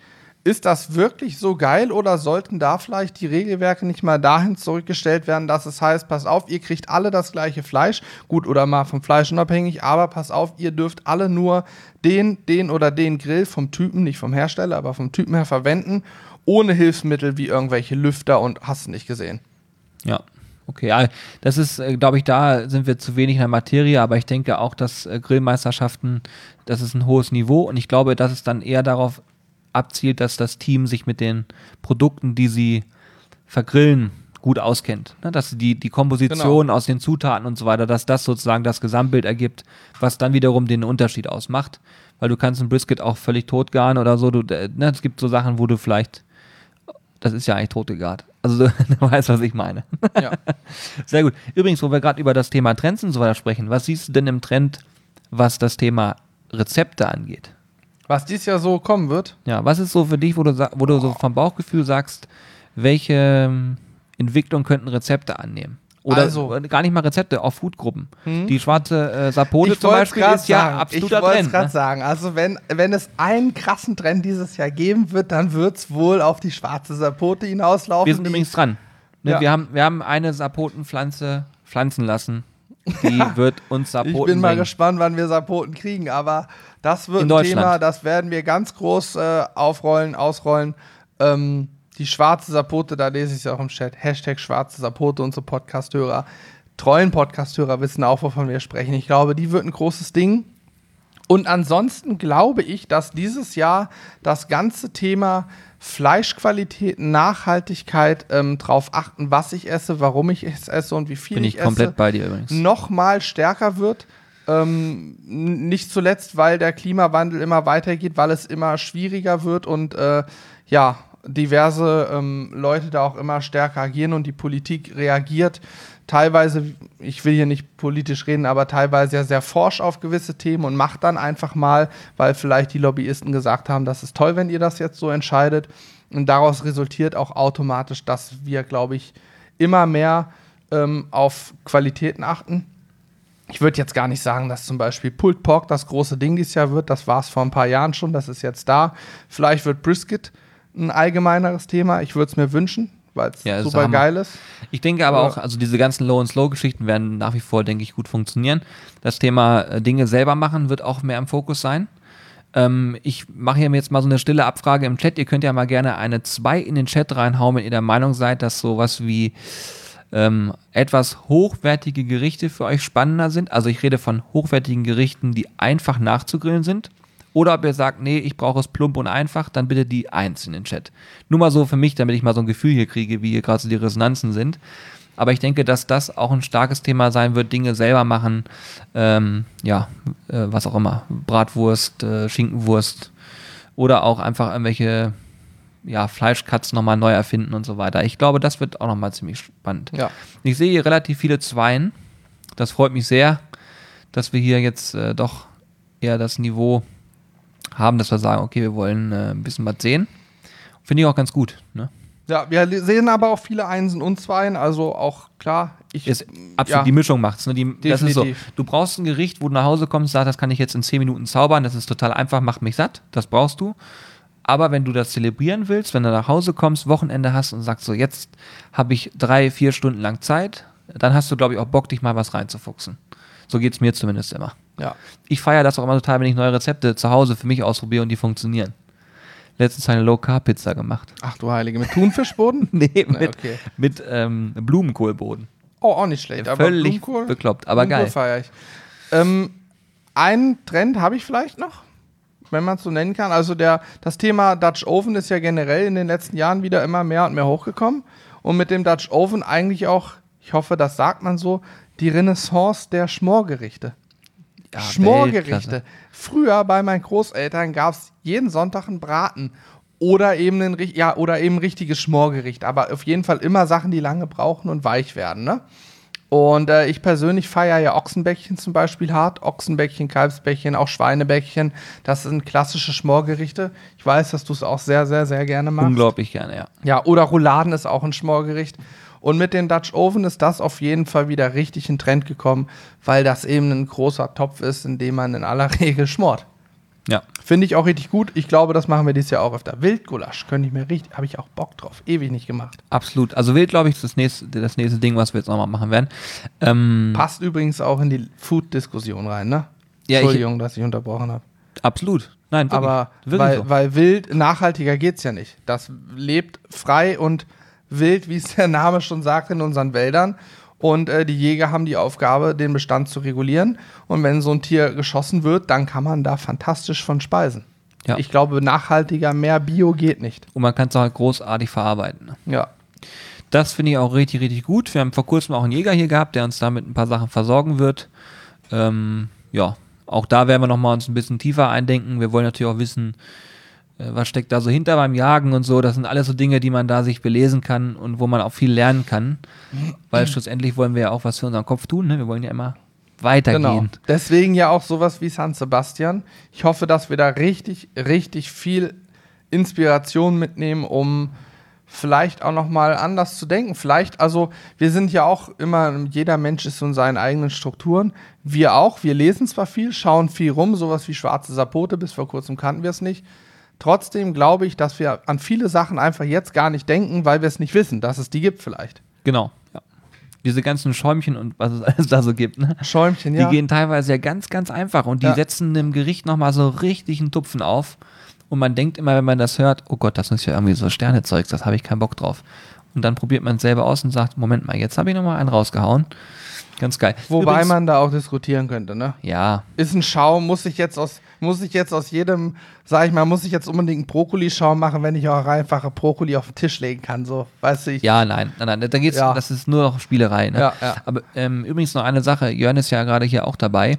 ist das wirklich so geil oder sollten da vielleicht die Regelwerke nicht mal dahin zurückgestellt werden, dass es heißt, pass auf, ihr kriegt alle das gleiche Fleisch, gut oder mal vom Fleisch unabhängig, aber pass auf, ihr dürft alle nur den oder den Grill vom Typen, nicht vom Hersteller, aber vom Typen her verwenden, ohne Hilfsmittel wie irgendwelche Lüfter und hast du nicht gesehen. Ja. Okay, ja, das ist, glaube ich, da sind wir zu wenig in der Materie, aber ich denke auch, dass Grillmeisterschaften, das ist ein hohes Niveau und ich glaube, dass es dann eher darauf abzielt, dass das Team sich mit den Produkten, die sie vergrillen, gut auskennt. Ne? Dass die Komposition aus den Zutaten und so weiter, dass das sozusagen das Gesamtbild ergibt, was dann wiederum den Unterschied ausmacht. Weil du kannst ein Brisket auch völlig totgaren oder so. Es gibt so Sachen, wo du vielleicht, das ist ja eigentlich totgegart. Also du weißt, was ich meine. Ja. Sehr gut. Übrigens, wo wir gerade über das Thema Trends und so weiter sprechen, was siehst du denn im Trend, was das Thema Rezepte angeht? Was dieses Jahr so kommen wird? Ja, was ist so für dich, wo du so vom Bauchgefühl sagst, welche Entwicklung könnten Rezepte annehmen? Oder gar nicht mal Rezepte, auch Foodgruppen. Die schwarze Sapote zum Beispiel ist ja absoluter Trend. Ich wollte es gerade sagen. Also wenn es einen krassen Trend dieses Jahr geben wird, dann wird es wohl auf die schwarze Sapote hinauslaufen. Wir sind übrigens dran. Ne, ja. Wir haben eine Sapotenpflanze pflanzen lassen. Die wird uns Sapoten Ich bin mal bringen. gespannt, wann wir Sapoten kriegen, aber das wird ein Thema, das werden wir ganz groß ausrollen. Die schwarze Sapote, da lese ich es ja auch im Chat, Hashtag schwarze Sapote, unsere Podcast-Hörer, treuen Podcast-Hörer wissen auch, wovon wir sprechen. Ich glaube, die wird ein großes Ding. Und ansonsten glaube ich, dass dieses Jahr das ganze Thema Fleischqualität, Nachhaltigkeit, drauf achten, was ich esse, warum ich es esse und wie viel ich esse. Bin ich komplett bei dir übrigens. Noch mal stärker wird. Nicht zuletzt, weil der Klimawandel immer weitergeht, weil es immer schwieriger wird und diverse Leute da auch immer stärker agieren und die Politik reagiert. Teilweise, ich will hier nicht politisch reden, aber teilweise ja sehr forsch auf gewisse Themen und macht dann einfach mal, weil vielleicht die Lobbyisten gesagt haben, das ist toll, wenn ihr das jetzt so entscheidet. Und daraus resultiert auch automatisch, dass wir, glaube ich, immer mehr auf Qualitäten achten. Ich würde jetzt gar nicht sagen, dass zum Beispiel Pulled Pork das große Ding dieses Jahr wird. Das war es vor ein paar Jahren schon, das ist jetzt da. Vielleicht wird Brisket ein allgemeineres Thema. Ich würde es mir wünschen, weil es super geil ist. Ich denke aber auch, also diese ganzen Low-and-Slow-Geschichten werden nach wie vor, denke ich, gut funktionieren. Das Thema Dinge selber machen wird auch mehr im Fokus sein. Ich mache hier jetzt mal so eine stille Abfrage im Chat. Ihr könnt ja mal gerne eine 2 in den Chat reinhauen, wenn ihr der Meinung seid, dass sowas wie etwas hochwertige Gerichte für euch spannender sind. Also ich rede von hochwertigen Gerichten, die einfach nachzugrillen sind. Oder ob ihr sagt, nee, ich brauche es plump und einfach, dann bitte die 1 in den Chat. Nur mal so für mich, damit ich mal so ein Gefühl hier kriege, wie hier gerade so die Resonanzen sind. Aber ich denke, dass das auch ein starkes Thema sein wird, Dinge selber machen, was auch immer, Bratwurst, Schinkenwurst oder auch einfach irgendwelche Fleischcuts nochmal neu erfinden und so weiter. Ich glaube, das wird auch nochmal ziemlich spannend. Ja. Ich sehe hier relativ viele 2. Das freut mich sehr, dass wir hier jetzt doch eher das Niveau haben, dass wir sagen, okay, wir wollen ein bisschen was sehen. Finde ich auch ganz gut. Ne? Ja, wir sehen aber auch viele 1 und 2, also auch klar. Die Mischung macht's. Ne? Das ist so. Du brauchst ein Gericht, wo du nach Hause kommst und sagst, das kann ich jetzt in 10 Minuten zaubern, das ist total einfach, macht mich satt, das brauchst du. Aber wenn du das zelebrieren willst, wenn du nach Hause kommst, Wochenende hast und sagst, so jetzt habe ich 3-4 Stunden lang Zeit, dann hast du, glaube ich, auch Bock, dich mal was reinzufuchsen. So geht es mir zumindest immer. Ja. Ich feiere das auch immer total, wenn ich neue Rezepte zu Hause für mich ausprobiere und die funktionieren. Letztens eine Low-Carb-Pizza gemacht. Ach du Heilige, mit Thunfischboden? mit Blumenkohlboden. Oh, auch nicht schlecht. Aber völlig bekloppt, aber geil. Feiere ich. Einen Trend habe ich vielleicht noch, wenn man es so nennen kann. Also das Thema Dutch Oven ist ja generell in den letzten Jahren wieder immer mehr und mehr hochgekommen. Und mit dem Dutch Oven eigentlich auch, ich hoffe, das sagt man so, die Renaissance der Schmorgerichte. Ja, Schmorgerichte. Weltklasse. Früher bei meinen Großeltern gab es jeden Sonntag einen Braten oder eben ein richtiges Schmorgericht. Aber auf jeden Fall immer Sachen, die lange brauchen und weich werden. Ne? Und ich persönlich feiere ja Ochsenbäckchen zum Beispiel hart. Ochsenbäckchen, Kalbsbäckchen, auch Schweinebäckchen. Das sind klassische Schmorgerichte. Ich weiß, dass du es auch sehr, sehr, sehr gerne magst. Unglaublich gerne, ja. Ja, oder Rouladen ist auch ein Schmorgericht. Und mit dem Dutch Oven ist das auf jeden Fall wieder richtig in Trend gekommen, weil das eben ein großer Topf ist, in dem man in aller Regel schmort. Ja. Finde ich auch richtig gut. Ich glaube, das machen wir dieses Jahr auch öfter. Wildgulasch habe ich auch Bock drauf. Ewig nicht gemacht. Absolut. Also Wild, glaube ich, ist das nächste Ding, was wir jetzt nochmal machen werden. Passt übrigens auch in die Food-Diskussion rein, ne? Ja, Entschuldigung, dass ich unterbrochen habe. Absolut. Nein, wirklich. Aber Wirklich so. weil wild, nachhaltiger geht's ja nicht. Das lebt frei und wild, wie es der Name schon sagt, in unseren Wäldern. Und die Jäger haben die Aufgabe, den Bestand zu regulieren. Und wenn so ein Tier geschossen wird, dann kann man da fantastisch von speisen. Ja. Ich glaube, nachhaltiger, mehr Bio geht nicht. Und man kann es auch halt großartig verarbeiten. Ne? Ja. Das finde ich auch richtig, richtig gut. Wir haben vor kurzem auch einen Jäger hier gehabt, der uns da mit ein paar Sachen versorgen wird. Ja, auch da werden wir nochmal uns ein bisschen tiefer eindenken. Wir wollen natürlich auch wissen, was steckt da so hinter beim Jagen und so. Das sind alles so Dinge, die man da sich belesen kann und wo man auch viel lernen kann. Weil schlussendlich wollen wir ja auch was für unseren Kopf tun. Ne? Wir wollen ja immer weitergehen. Genau. Deswegen ja auch sowas wie San Sebastian. Ich hoffe, dass wir da richtig, richtig viel Inspiration mitnehmen, um vielleicht auch nochmal anders zu denken. Vielleicht, also wir sind ja auch immer, jeder Mensch ist so in seinen eigenen Strukturen. Wir auch, wir lesen zwar viel, schauen viel rum, sowas wie Schwarze Sapote, bis vor kurzem kannten wir es nicht. Trotzdem glaube ich, dass wir an viele Sachen einfach jetzt gar nicht denken, weil wir es nicht wissen, dass es die gibt vielleicht. Genau, ja. Diese ganzen Schäumchen und was es alles da so gibt, ne? Schäumchen, ja. Die gehen teilweise ja ganz, ganz einfach und die setzen dem Gericht nochmal so richtig einen Tupfen auf. Und man denkt immer, wenn man das hört, oh Gott, das ist ja irgendwie so Sternezeugs, das habe ich keinen Bock drauf. Und dann probiert man es selber aus und sagt, Moment mal, jetzt habe ich nochmal einen rausgehauen. Ganz geil. Wobei Übrigens, man da auch diskutieren könnte, ne? ja, Ist ein Schaum, muss ich jetzt aus jedem, sag ich mal, muss ich jetzt unbedingt einen Brokkoli-Schaum machen, wenn ich auch einfache Brokkoli auf den Tisch legen kann, so, weißt du, ja, nein, da geht's, Ja. das ist nur noch Spielerei, ne? Ja. Aber übrigens noch eine Sache, Jörn ist ja gerade hier auch dabei.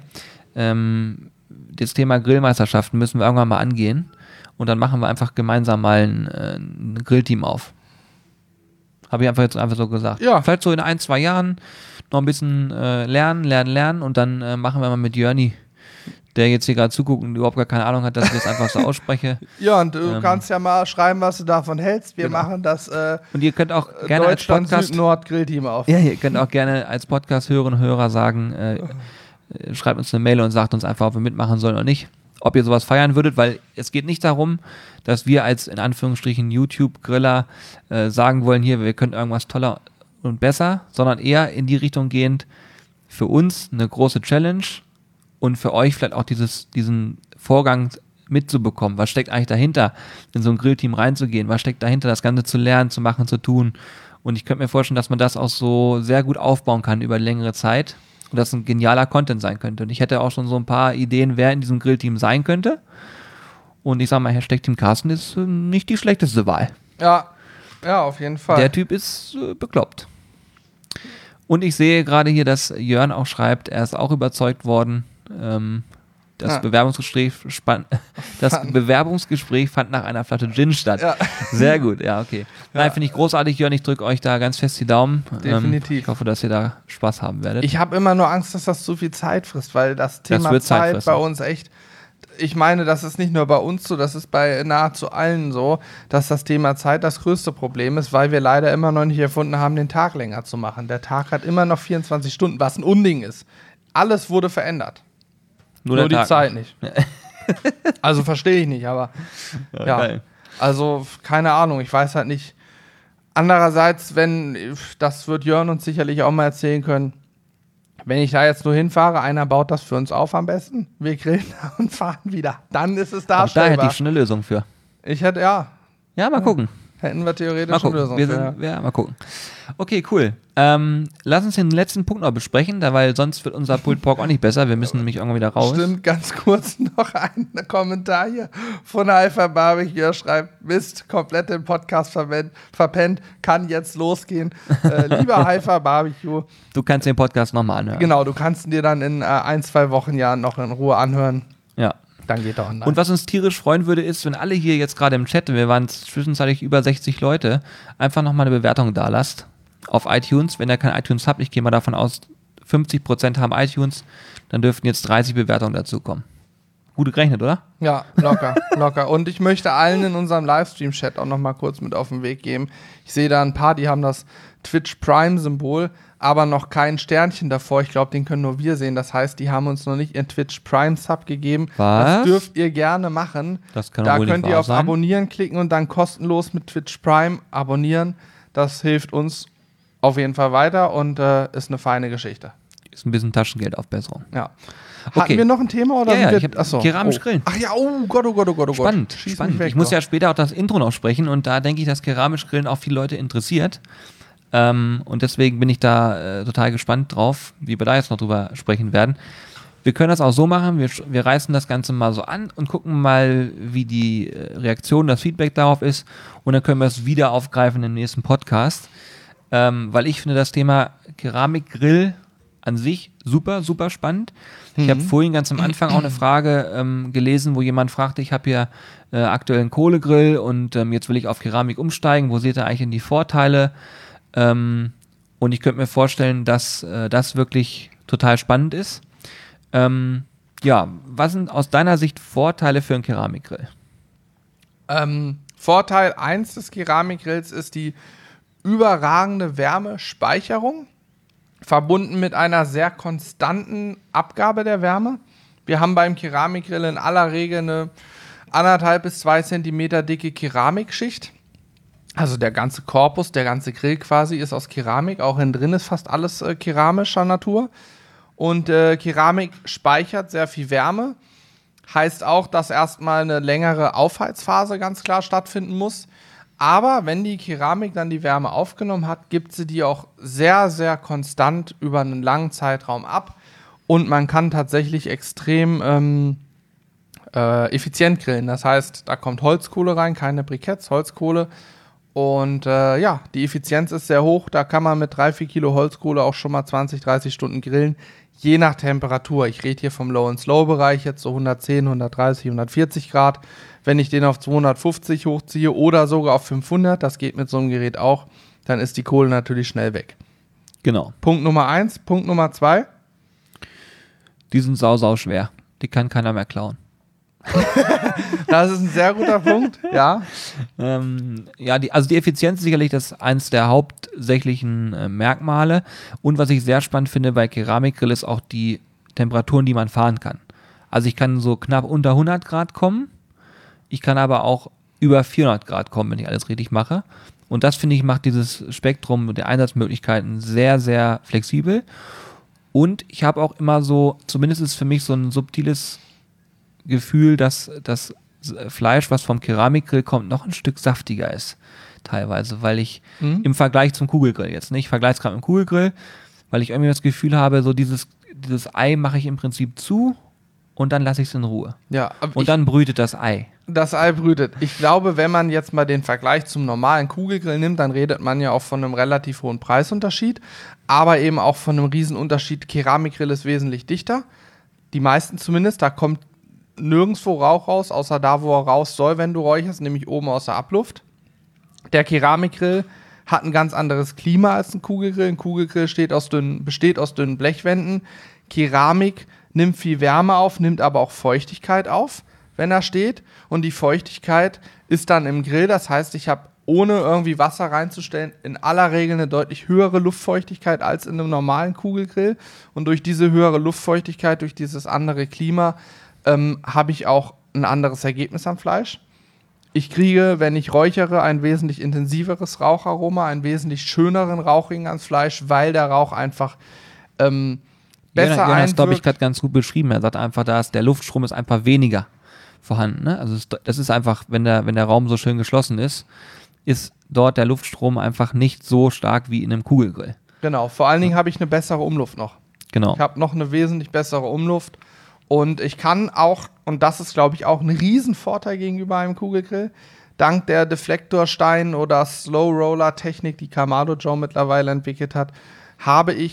Das Thema Grillmeisterschaften müssen wir irgendwann mal angehen und dann machen wir einfach gemeinsam mal ein Grillteam auf. Habe ich einfach so gesagt. Ja. Vielleicht so in 1-2 Jahren noch ein bisschen lernen und dann machen wir mal mit Jörni, der jetzt hier gerade zuguckt und überhaupt gar keine Ahnung hat, dass ich das einfach so ausspreche. Ja, und du kannst ja mal schreiben, was du davon hältst. Wir Genau. machen das Und ihr könnt auch gerne als Deutschland Podcast Süd-Nord-Grillteam auf. Ja, ihr könnt auch gerne als Podcast-Hörerinnen und Hörer sagen, schreibt uns eine Mail und sagt uns einfach, ob wir mitmachen sollen oder nicht. Ob ihr sowas feiern würdet, weil es geht nicht darum, dass wir als in Anführungsstrichen YouTube-Griller sagen wollen, hier, wir können irgendwas toller und besser, sondern eher in die Richtung gehend, für uns eine große Challenge und für euch vielleicht auch diesen Vorgang mitzubekommen. Was steckt eigentlich dahinter, in so ein Grillteam reinzugehen? Was steckt dahinter, das Ganze zu lernen, zu machen, zu tun? Und ich könnte mir vorstellen, dass man das auch so sehr gut aufbauen kann über längere Zeit und das ein genialer Content sein könnte. Und ich hätte auch schon so ein paar Ideen, wer in diesem Grillteam sein könnte. Und ich sage mal, Hashtag Team Carsten ist nicht die schlechteste Wahl. Ja, auf jeden Fall. Der Typ ist bekloppt. Und ich sehe gerade hier, dass Jörn auch schreibt, er ist auch überzeugt worden. Das Bewerbungsgespräch fand nach einer Flasche Gin statt. Ja. Sehr gut, ja, okay. Nein, finde ich großartig, Jörn. Ich drücke euch da ganz fest die Daumen. Definitiv. Ich hoffe, dass ihr da Spaß haben werdet. Ich habe immer nur Angst, dass das zu viel Zeit frisst, weil das Thema wird Zeit Zeit fressen. bei uns echt, ich meine, das ist nicht nur bei uns so, das ist bei nahezu allen so, dass das Thema Zeit das größte Problem ist, weil wir leider immer noch nicht erfunden haben, den Tag länger zu machen. Der Tag hat immer noch 24 Stunden, was ein Unding ist. Alles wurde verändert. Nur die Tag. Zeit nicht. Also verstehe ich nicht, aber ja. Geil. Also keine Ahnung, ich weiß halt nicht. Andererseits, das wird Jörn uns sicherlich auch mal erzählen können, wenn ich da jetzt nur hinfahre, einer baut das für uns auf am besten, wir grillen und fahren wieder. Dann ist es Auch da darstellbar. hätte ich schon eine Lösung für. Ja, mal gucken. hätten wir theoretisch Mal gucken. eine Lösung für. Mal gucken. Okay, cool. Lass uns den letzten Punkt noch besprechen, weil sonst wird unser Pulled Pork auch nicht besser. Wir müssen nämlich irgendwann wieder raus. Stimmt, ganz kurz noch ein Kommentar hier von Alpha Barbecue. Er schreibt, Mist, komplett den Podcast verpennt, kann jetzt losgehen. Lieber Alpha Barbecue. Du kannst den Podcast nochmal anhören. Genau, du kannst ihn dir dann in 1-2 Wochen ja noch in Ruhe anhören. Ja. Dann geht er online. Und was uns tierisch freuen würde, ist, wenn alle hier jetzt gerade im Chat, wir waren zwischenzeitlich über 60 Leute, einfach nochmal eine Bewertung da lasst auf iTunes. Wenn ihr kein iTunes habt, ich gehe mal davon aus, 50% haben iTunes, dann dürften jetzt 30 Bewertungen dazu kommen. gut gerechnet, oder? Ja, locker. Und ich möchte allen in unserem Livestream-Chat auch noch mal kurz mit auf den Weg geben. Ich sehe da ein paar, die haben das Twitch Prime-Symbol, aber noch kein Sternchen davor. Ich glaube, den können nur wir sehen. Das heißt, die haben uns noch nicht ihren Twitch Prime-Sub gegeben. Was? Das dürft ihr gerne machen. Das kann da wohl könnt nicht ihr wahr auf sein. Abonnieren klicken und dann kostenlos mit Twitch Prime abonnieren. Das hilft uns auf jeden Fall weiter und ist eine feine Geschichte. Ist ein bisschen Taschengeldaufbesserung. Ja. Okay. Hatten wir noch ein Thema? Oder Ja, sind ich wir, hab achso. keramisch Grillen. Ach ja, oh Gott. Spannend, Schieß spannend. mich weg, Ich muss doch. ja später auch das Intro noch sprechen und da denke ich, dass keramisch Grillen auch viele Leute interessiert. Und deswegen bin ich da total gespannt drauf, wie wir da jetzt noch drüber sprechen werden. Wir können das auch so machen, wir reißen das Ganze mal so an und gucken mal, wie die Reaktion, das Feedback darauf ist und dann können wir es wieder aufgreifen im nächsten Podcast, weil ich finde das Thema Keramikgrill an sich super, super spannend. Ich habe vorhin ganz am Anfang auch eine Frage gelesen, wo jemand fragte, ich habe hier aktuell einen Kohlegrill und jetzt will ich auf Keramik umsteigen, wo seht ihr eigentlich denn die Vorteile? Und ich könnte mir vorstellen, dass das wirklich total spannend ist. Ja, was sind aus deiner Sicht Vorteile für einen Keramikgrill? Vorteil 1 des Keramikgrills ist die überragende Wärmespeicherung, verbunden mit einer sehr konstanten Abgabe der Wärme. Wir haben beim Keramikgrill in aller Regel eine 1,5 bis 2 Zentimeter dicke Keramikschicht. Also der ganze Korpus, der ganze Grill quasi ist aus Keramik. Auch innen drin ist fast alles keramischer Natur. Und Keramik speichert sehr viel Wärme. Heißt auch, dass erstmal eine längere Aufheizphase ganz klar stattfinden muss. Aber wenn die Keramik dann die Wärme aufgenommen hat, gibt sie die auch sehr, sehr konstant über einen langen Zeitraum ab. Und man kann tatsächlich extrem effizient grillen. Das heißt, da kommt Holzkohle rein, keine Briketts, Holzkohle. Und ja, die Effizienz ist sehr hoch. Da kann man mit 3-4 Kilo Holzkohle auch schon mal 20-30 Stunden grillen. Je nach Temperatur. Ich rede hier vom Low-and-Slow-Bereich, jetzt so 110, 130, 140 Grad. Wenn ich den auf 250 hochziehe oder sogar auf 500, das geht mit so einem Gerät auch, dann ist die Kohle natürlich schnell weg. Genau. Punkt Nummer 1. Punkt Nummer 2. Die sind sau schwer. Die kann keiner mehr klauen. Das ist ein sehr guter Punkt, ja. Ja, die Effizienz ist sicherlich eines der hauptsächlichen Merkmale. Und was ich sehr spannend finde bei Keramikgrill ist auch die Temperaturen, die man fahren kann. Also ich kann so knapp unter 100 Grad kommen. Ich kann aber auch über 400 Grad kommen, wenn ich alles richtig mache. Und das, finde ich, macht dieses Spektrum der Einsatzmöglichkeiten sehr, sehr flexibel. Und ich habe auch immer so, zumindest ist für mich so ein subtiles Gefühl, dass das Fleisch, was vom Keramikgrill kommt, noch ein Stück saftiger ist. Teilweise, weil ich im Vergleich zum Kugelgrill jetzt, ich vergleiche es gerade mit dem Kugelgrill, weil ich irgendwie das Gefühl habe, so dieses Ei mache ich im Prinzip zu und dann lasse ich es in Ruhe. Ja, und dann brütet das Ei. Das Ei brütet. Ich glaube, wenn man jetzt mal den Vergleich zum normalen Kugelgrill nimmt, dann redet man ja auch von einem relativ hohen Preisunterschied, aber eben auch von einem Riesenunterschied. Keramikgrill ist wesentlich dichter. Die meisten zumindest, da kommt nirgendwo Rauch raus, außer da, wo er raus soll, wenn du räucherst, nämlich oben aus der Abluft. Der Keramikgrill hat ein ganz anderes Klima als ein Kugelgrill. Ein Kugelgrill besteht aus dünnen Blechwänden. Keramik nimmt viel Wärme auf, nimmt aber auch Feuchtigkeit auf, wenn er steht. Und die Feuchtigkeit ist dann im Grill. Das heißt, ich habe, ohne irgendwie Wasser reinzustellen, in aller Regel eine deutlich höhere Luftfeuchtigkeit als in einem normalen Kugelgrill. Und durch diese höhere Luftfeuchtigkeit, durch dieses andere Klima, habe ich auch ein anderes Ergebnis am Fleisch. Ich kriege, wenn ich räuchere, ein wesentlich intensiveres Raucharoma, einen wesentlich schöneren Rauchring ans Fleisch, weil der Rauch einfach besser Jonas, einwirkt. glaube ich, gerade ganz gut beschrieben. Er sagt einfach, der Luftstrom ist einfach weniger vorhanden. Ne? Also das ist einfach, wenn der Raum so schön geschlossen ist dort der Luftstrom einfach nicht so stark wie in einem Kugelgrill. Genau, vor allen Dingen habe ich eine bessere Umluft noch. Genau. Ich habe noch eine wesentlich bessere Umluft. Und ich kann auch, und das ist, glaube ich, auch ein Riesenvorteil gegenüber einem Kugelgrill, dank der Deflektorstein- oder Slow-Roller-Technik, die Kamado Joe mittlerweile entwickelt hat, habe ich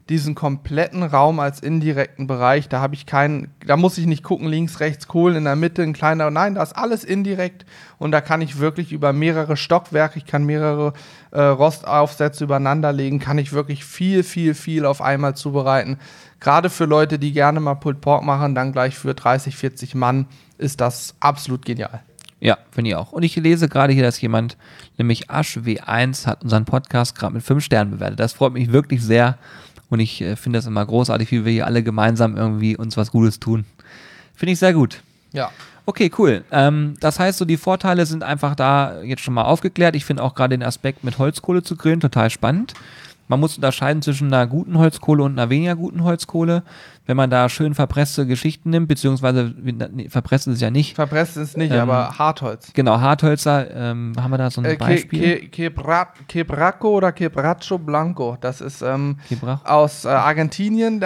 diesen kompletten Raum als indirekten Bereich. Da muss ich nicht gucken, links, rechts, Kohlen in der Mitte, ein kleiner. Nein, da ist alles indirekt und da kann ich wirklich über mehrere Stockwerke, ich kann mehrere Rostaufsätze übereinander legen, kann ich wirklich viel auf einmal zubereiten. Gerade für Leute, die gerne mal Pulled Pork machen, dann gleich für 30, 40 Mann, ist das absolut genial. Ja, finde ich auch. Und ich lese gerade hier, dass jemand, nämlich Asch W1, hat unseren Podcast gerade mit 5 Sternen bewertet. Das freut mich wirklich sehr. Und ich finde das immer großartig, wie wir hier alle gemeinsam irgendwie uns was Gutes tun. Finde ich sehr gut. Ja. Okay, cool. Das heißt, so die Vorteile sind einfach da jetzt schon mal aufgeklärt. Ich finde auch gerade den Aspekt mit Holzkohle zu grillen total spannend. Man muss unterscheiden zwischen einer guten Holzkohle und einer weniger guten Holzkohle. Wenn man da schön verpresste Geschichten nimmt, beziehungsweise verpresst ist es ja nicht. Verpresst ist nicht, aber Hartholz. Genau, Harthölzer. Haben wir da so ein Beispiel? Quebracho oder Quebracho Blanco. Das ist aus Argentinien.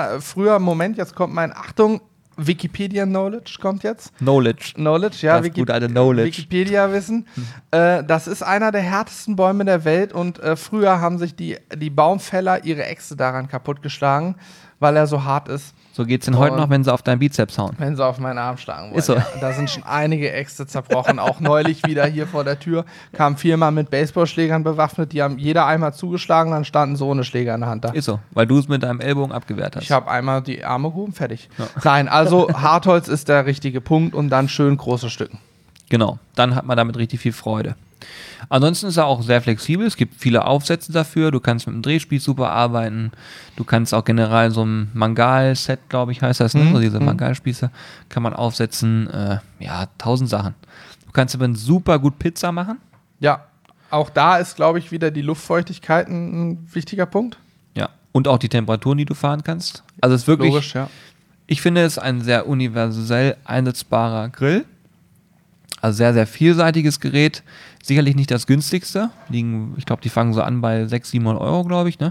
Jetzt kommt Achtung, Wikipedia-Knowledge kommt jetzt. Knowledge, ja. das gute alte Knowledge. Wikipedia-Wissen. Das ist einer der härtesten Bäume der Welt und früher haben sich die Baumfäller ihre Äxte daran kaputtgeschlagen, weil er so hart ist. So geht's denn heute noch, wenn sie auf deinen Bizeps hauen? Wenn sie auf meinen Arm schlagen wollen. Ist so. Ja, da sind schon einige Äxte zerbrochen. Auch neulich wieder hier vor der Tür kamen 4 Mann mit Baseballschlägern bewaffnet. Die haben jeder einmal zugeschlagen, dann standen so ohne Schläger in der Hand da. Ist so, weil du es mit deinem Ellbogen abgewehrt hast. Ich habe einmal die Arme gehoben, fertig. Ja. Nein, also Hartholz ist der richtige Punkt und dann schön große Stücken. Genau, dann hat man damit richtig viel Freude. Ansonsten ist er auch sehr flexibel, es gibt viele Aufsätze dafür, du kannst mit dem Drehspieß super arbeiten, du kannst auch generell so ein Mangal-Set, glaube ich heißt das, ne? So diese Mangalspieße kann man aufsetzen, 1000 Sachen. Du kannst aber super gut Pizza machen. Ja, auch da ist, glaube ich, wieder die Luftfeuchtigkeit ein wichtiger Punkt. Ja, und auch die Temperaturen, die du fahren kannst. Also es ist wirklich, logisch, ja. Ich finde es ein sehr universell einsetzbarer Grill. Also sehr, sehr vielseitiges Gerät. Sicherlich nicht das günstigste. Ich glaube, die fangen so an bei 600, 700 Euro, glaube ich, ne?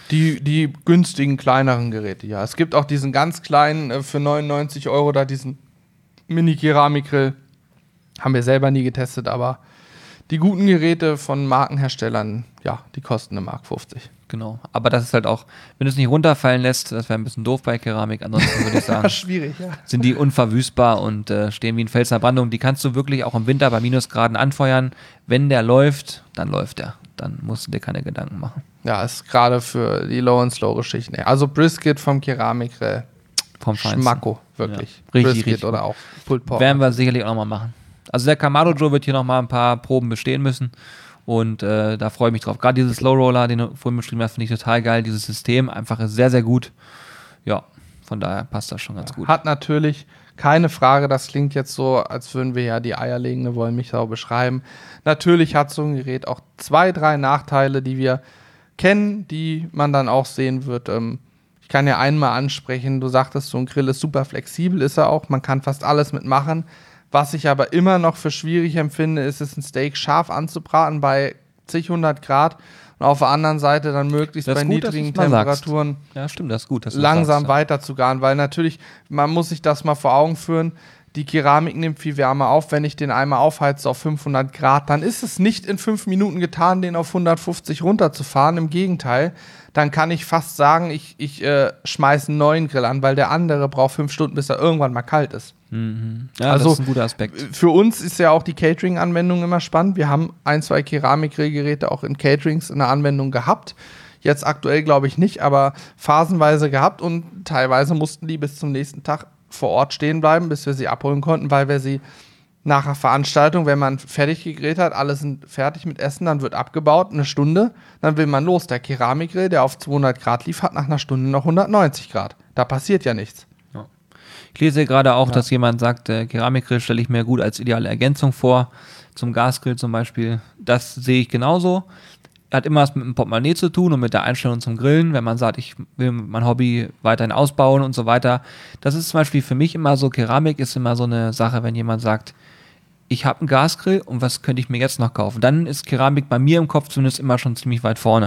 Die günstigen, kleineren Geräte, ja. Es gibt auch diesen ganz kleinen für 99 Euro, da diesen Mini-Keramikgrill. Haben wir selber nie getestet, aber die guten Geräte von Markenherstellern, ja, die kosten 1,50 Mark. Genau, aber das ist halt auch, wenn du es nicht runterfallen lässt, das wäre ein bisschen doof bei Keramik, ansonsten würde ich sagen, schwierig, ja. Sind die unverwüstbar und stehen wie ein Fels in der Brandung. Die kannst du wirklich auch im Winter bei Minusgraden anfeuern. Wenn der läuft, dann läuft der. Dann musst du dir keine Gedanken machen. Ja, ist gerade für die Low-and-Slow-Geschichten. Also Brisket vom Keramikgrill. Vom Feinsten. Schmacko, wirklich. Ja, richtig oder auch Pulled Pork. Werden wir sicherlich auch nochmal machen. Also der Kamado Joe wird hier nochmal ein paar Proben bestehen müssen. Und da freue ich mich drauf. Gerade dieses Slow Roller, den du vorhin beschrieben hast, finde ich total geil. Dieses System einfach ist sehr, sehr gut. Ja, von daher passt das schon ganz gut. Hat natürlich keine Frage, das klingt jetzt so, als würden wir ja die eierlegende Wollmilchsau beschreiben. Natürlich hat so ein Gerät auch 2, 3 Nachteile, die wir kennen, die man dann auch sehen wird. Ich kann ja einmal ansprechen, du sagtest, so ein Grill ist super flexibel, ist er auch. Man kann fast alles mitmachen. Was ich aber immer noch für schwierig empfinde, ist es, ein Steak scharf anzubraten bei zig 100 Grad und auf der anderen Seite dann möglichst bei niedrigen Temperaturen ja, stimmt, das ist gut, dass langsam weiter zu garen, weil natürlich, man muss sich das mal vor Augen führen, die Keramik nimmt viel Wärme auf, wenn ich den einmal aufheize auf 500 Grad, dann ist es nicht in 5 Minuten getan, den auf 150 runterzufahren, im Gegenteil, dann kann ich fast sagen, ich schmeiße einen neuen Grill an, weil der andere braucht 5 Stunden, bis er irgendwann mal kalt ist. Mhm. Ja, also, das ist ein guter Aspekt. Für uns ist ja auch die Catering-Anwendung immer spannend. Wir haben 1, 2 Keramikgrillgeräte auch in Caterings in der Anwendung gehabt. Jetzt aktuell glaube ich nicht, aber phasenweise gehabt und teilweise mussten die bis zum nächsten Tag vor Ort stehen bleiben, bis wir sie abholen konnten, weil wir sie nach der Veranstaltung, wenn man fertig gegrillt hat, alle sind fertig mit Essen, dann wird abgebaut, 1 Stunde, dann will man los. Der Keramikgrill, der auf 200 Grad lief, hat nach 1 Stunde noch 190 Grad. Da passiert ja nichts. Ich lese gerade auch, dass jemand sagt, Keramikgrill stelle ich mir gut als ideale Ergänzung vor, zum Gasgrill zum Beispiel. Das sehe ich genauso. Hat immer was mit dem Portemonnaie zu tun und mit der Einstellung zum Grillen, wenn man sagt, ich will mein Hobby weiterhin ausbauen und so weiter. Das ist zum Beispiel für mich immer so, Keramik ist immer so eine Sache, wenn jemand sagt, ich habe einen Gasgrill und was könnte ich mir jetzt noch kaufen? Dann ist Keramik bei mir im Kopf zumindest immer schon ziemlich weit vorne.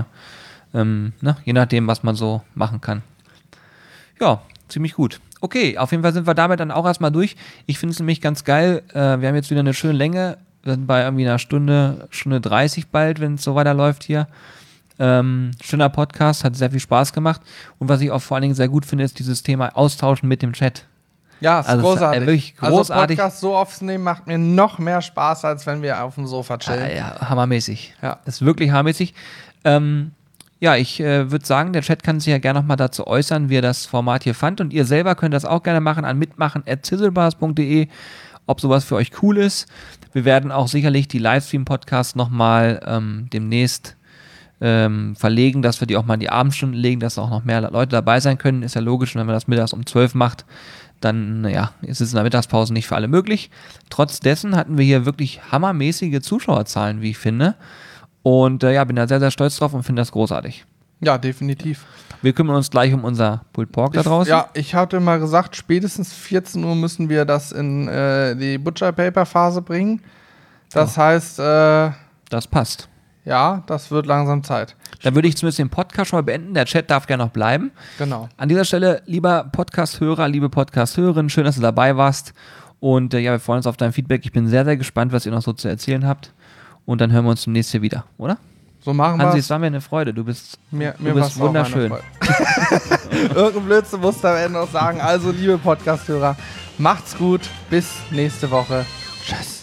Je nachdem, was man so machen kann. Ja, ziemlich gut. Okay, auf jeden Fall sind wir damit dann auch erstmal durch. Ich finde es nämlich ganz geil. Wir haben jetzt wieder eine schöne Länge. Wir sind bei irgendwie einer Stunde 30 bald, wenn es so weiterläuft hier. Schöner Podcast, hat sehr viel Spaß gemacht. Und was ich auch vor allen Dingen sehr gut finde, ist dieses Thema Austauschen mit dem Chat. Ja, ist Also großartig. wirklich großartig. Also Podcast so aufzunehmen macht mir noch mehr Spaß, als wenn wir auf dem Sofa chillen. Ja, hammermäßig. Ja. Das ist wirklich hammermäßig. Ich würde sagen, der Chat kann sich ja gerne nochmal dazu äußern, wie er das Format hier fand. Und ihr selber könnt das auch gerne machen an mitmachen@zizzlebars.de, ob sowas für euch cool ist. Wir werden auch sicherlich die Livestream-Podcasts nochmal demnächst verlegen, dass wir die auch mal in die Abendstunden legen, dass auch noch mehr Leute dabei sein können. Ist ja logisch, wenn man das mittags um 12 macht, dann ist es in der Mittagspause nicht für alle möglich. Trotz dessen hatten wir hier wirklich hammermäßige Zuschauerzahlen, wie ich finde. Und bin da sehr, sehr stolz drauf und finde das großartig. Ja, definitiv. Wir kümmern uns gleich um unser Pulled Pork da draußen. Ja, ich hatte mal gesagt, spätestens 14 Uhr müssen wir das in die Butcher Paper Phase bringen. Das heißt, das passt. Ja, das wird langsam Zeit. Dann würde ich zumindest den Podcast schon mal beenden. Der Chat darf gerne noch bleiben. Genau. An dieser Stelle, lieber Podcast-Hörer, liebe Podcast-Hörerinnen, schön, dass du dabei warst. Und wir freuen uns auf dein Feedback. Ich bin sehr, sehr gespannt, was ihr noch so zu erzählen habt. Und dann hören wir uns demnächst hier wieder, oder? So machen wir es. Hansi, es war mir eine Freude. Du bist wunderschön. Irgendein Blödsinn musst du am Ende noch sagen. Also, liebe Podcast-Hörer, macht's gut. Bis nächste Woche. Tschüss.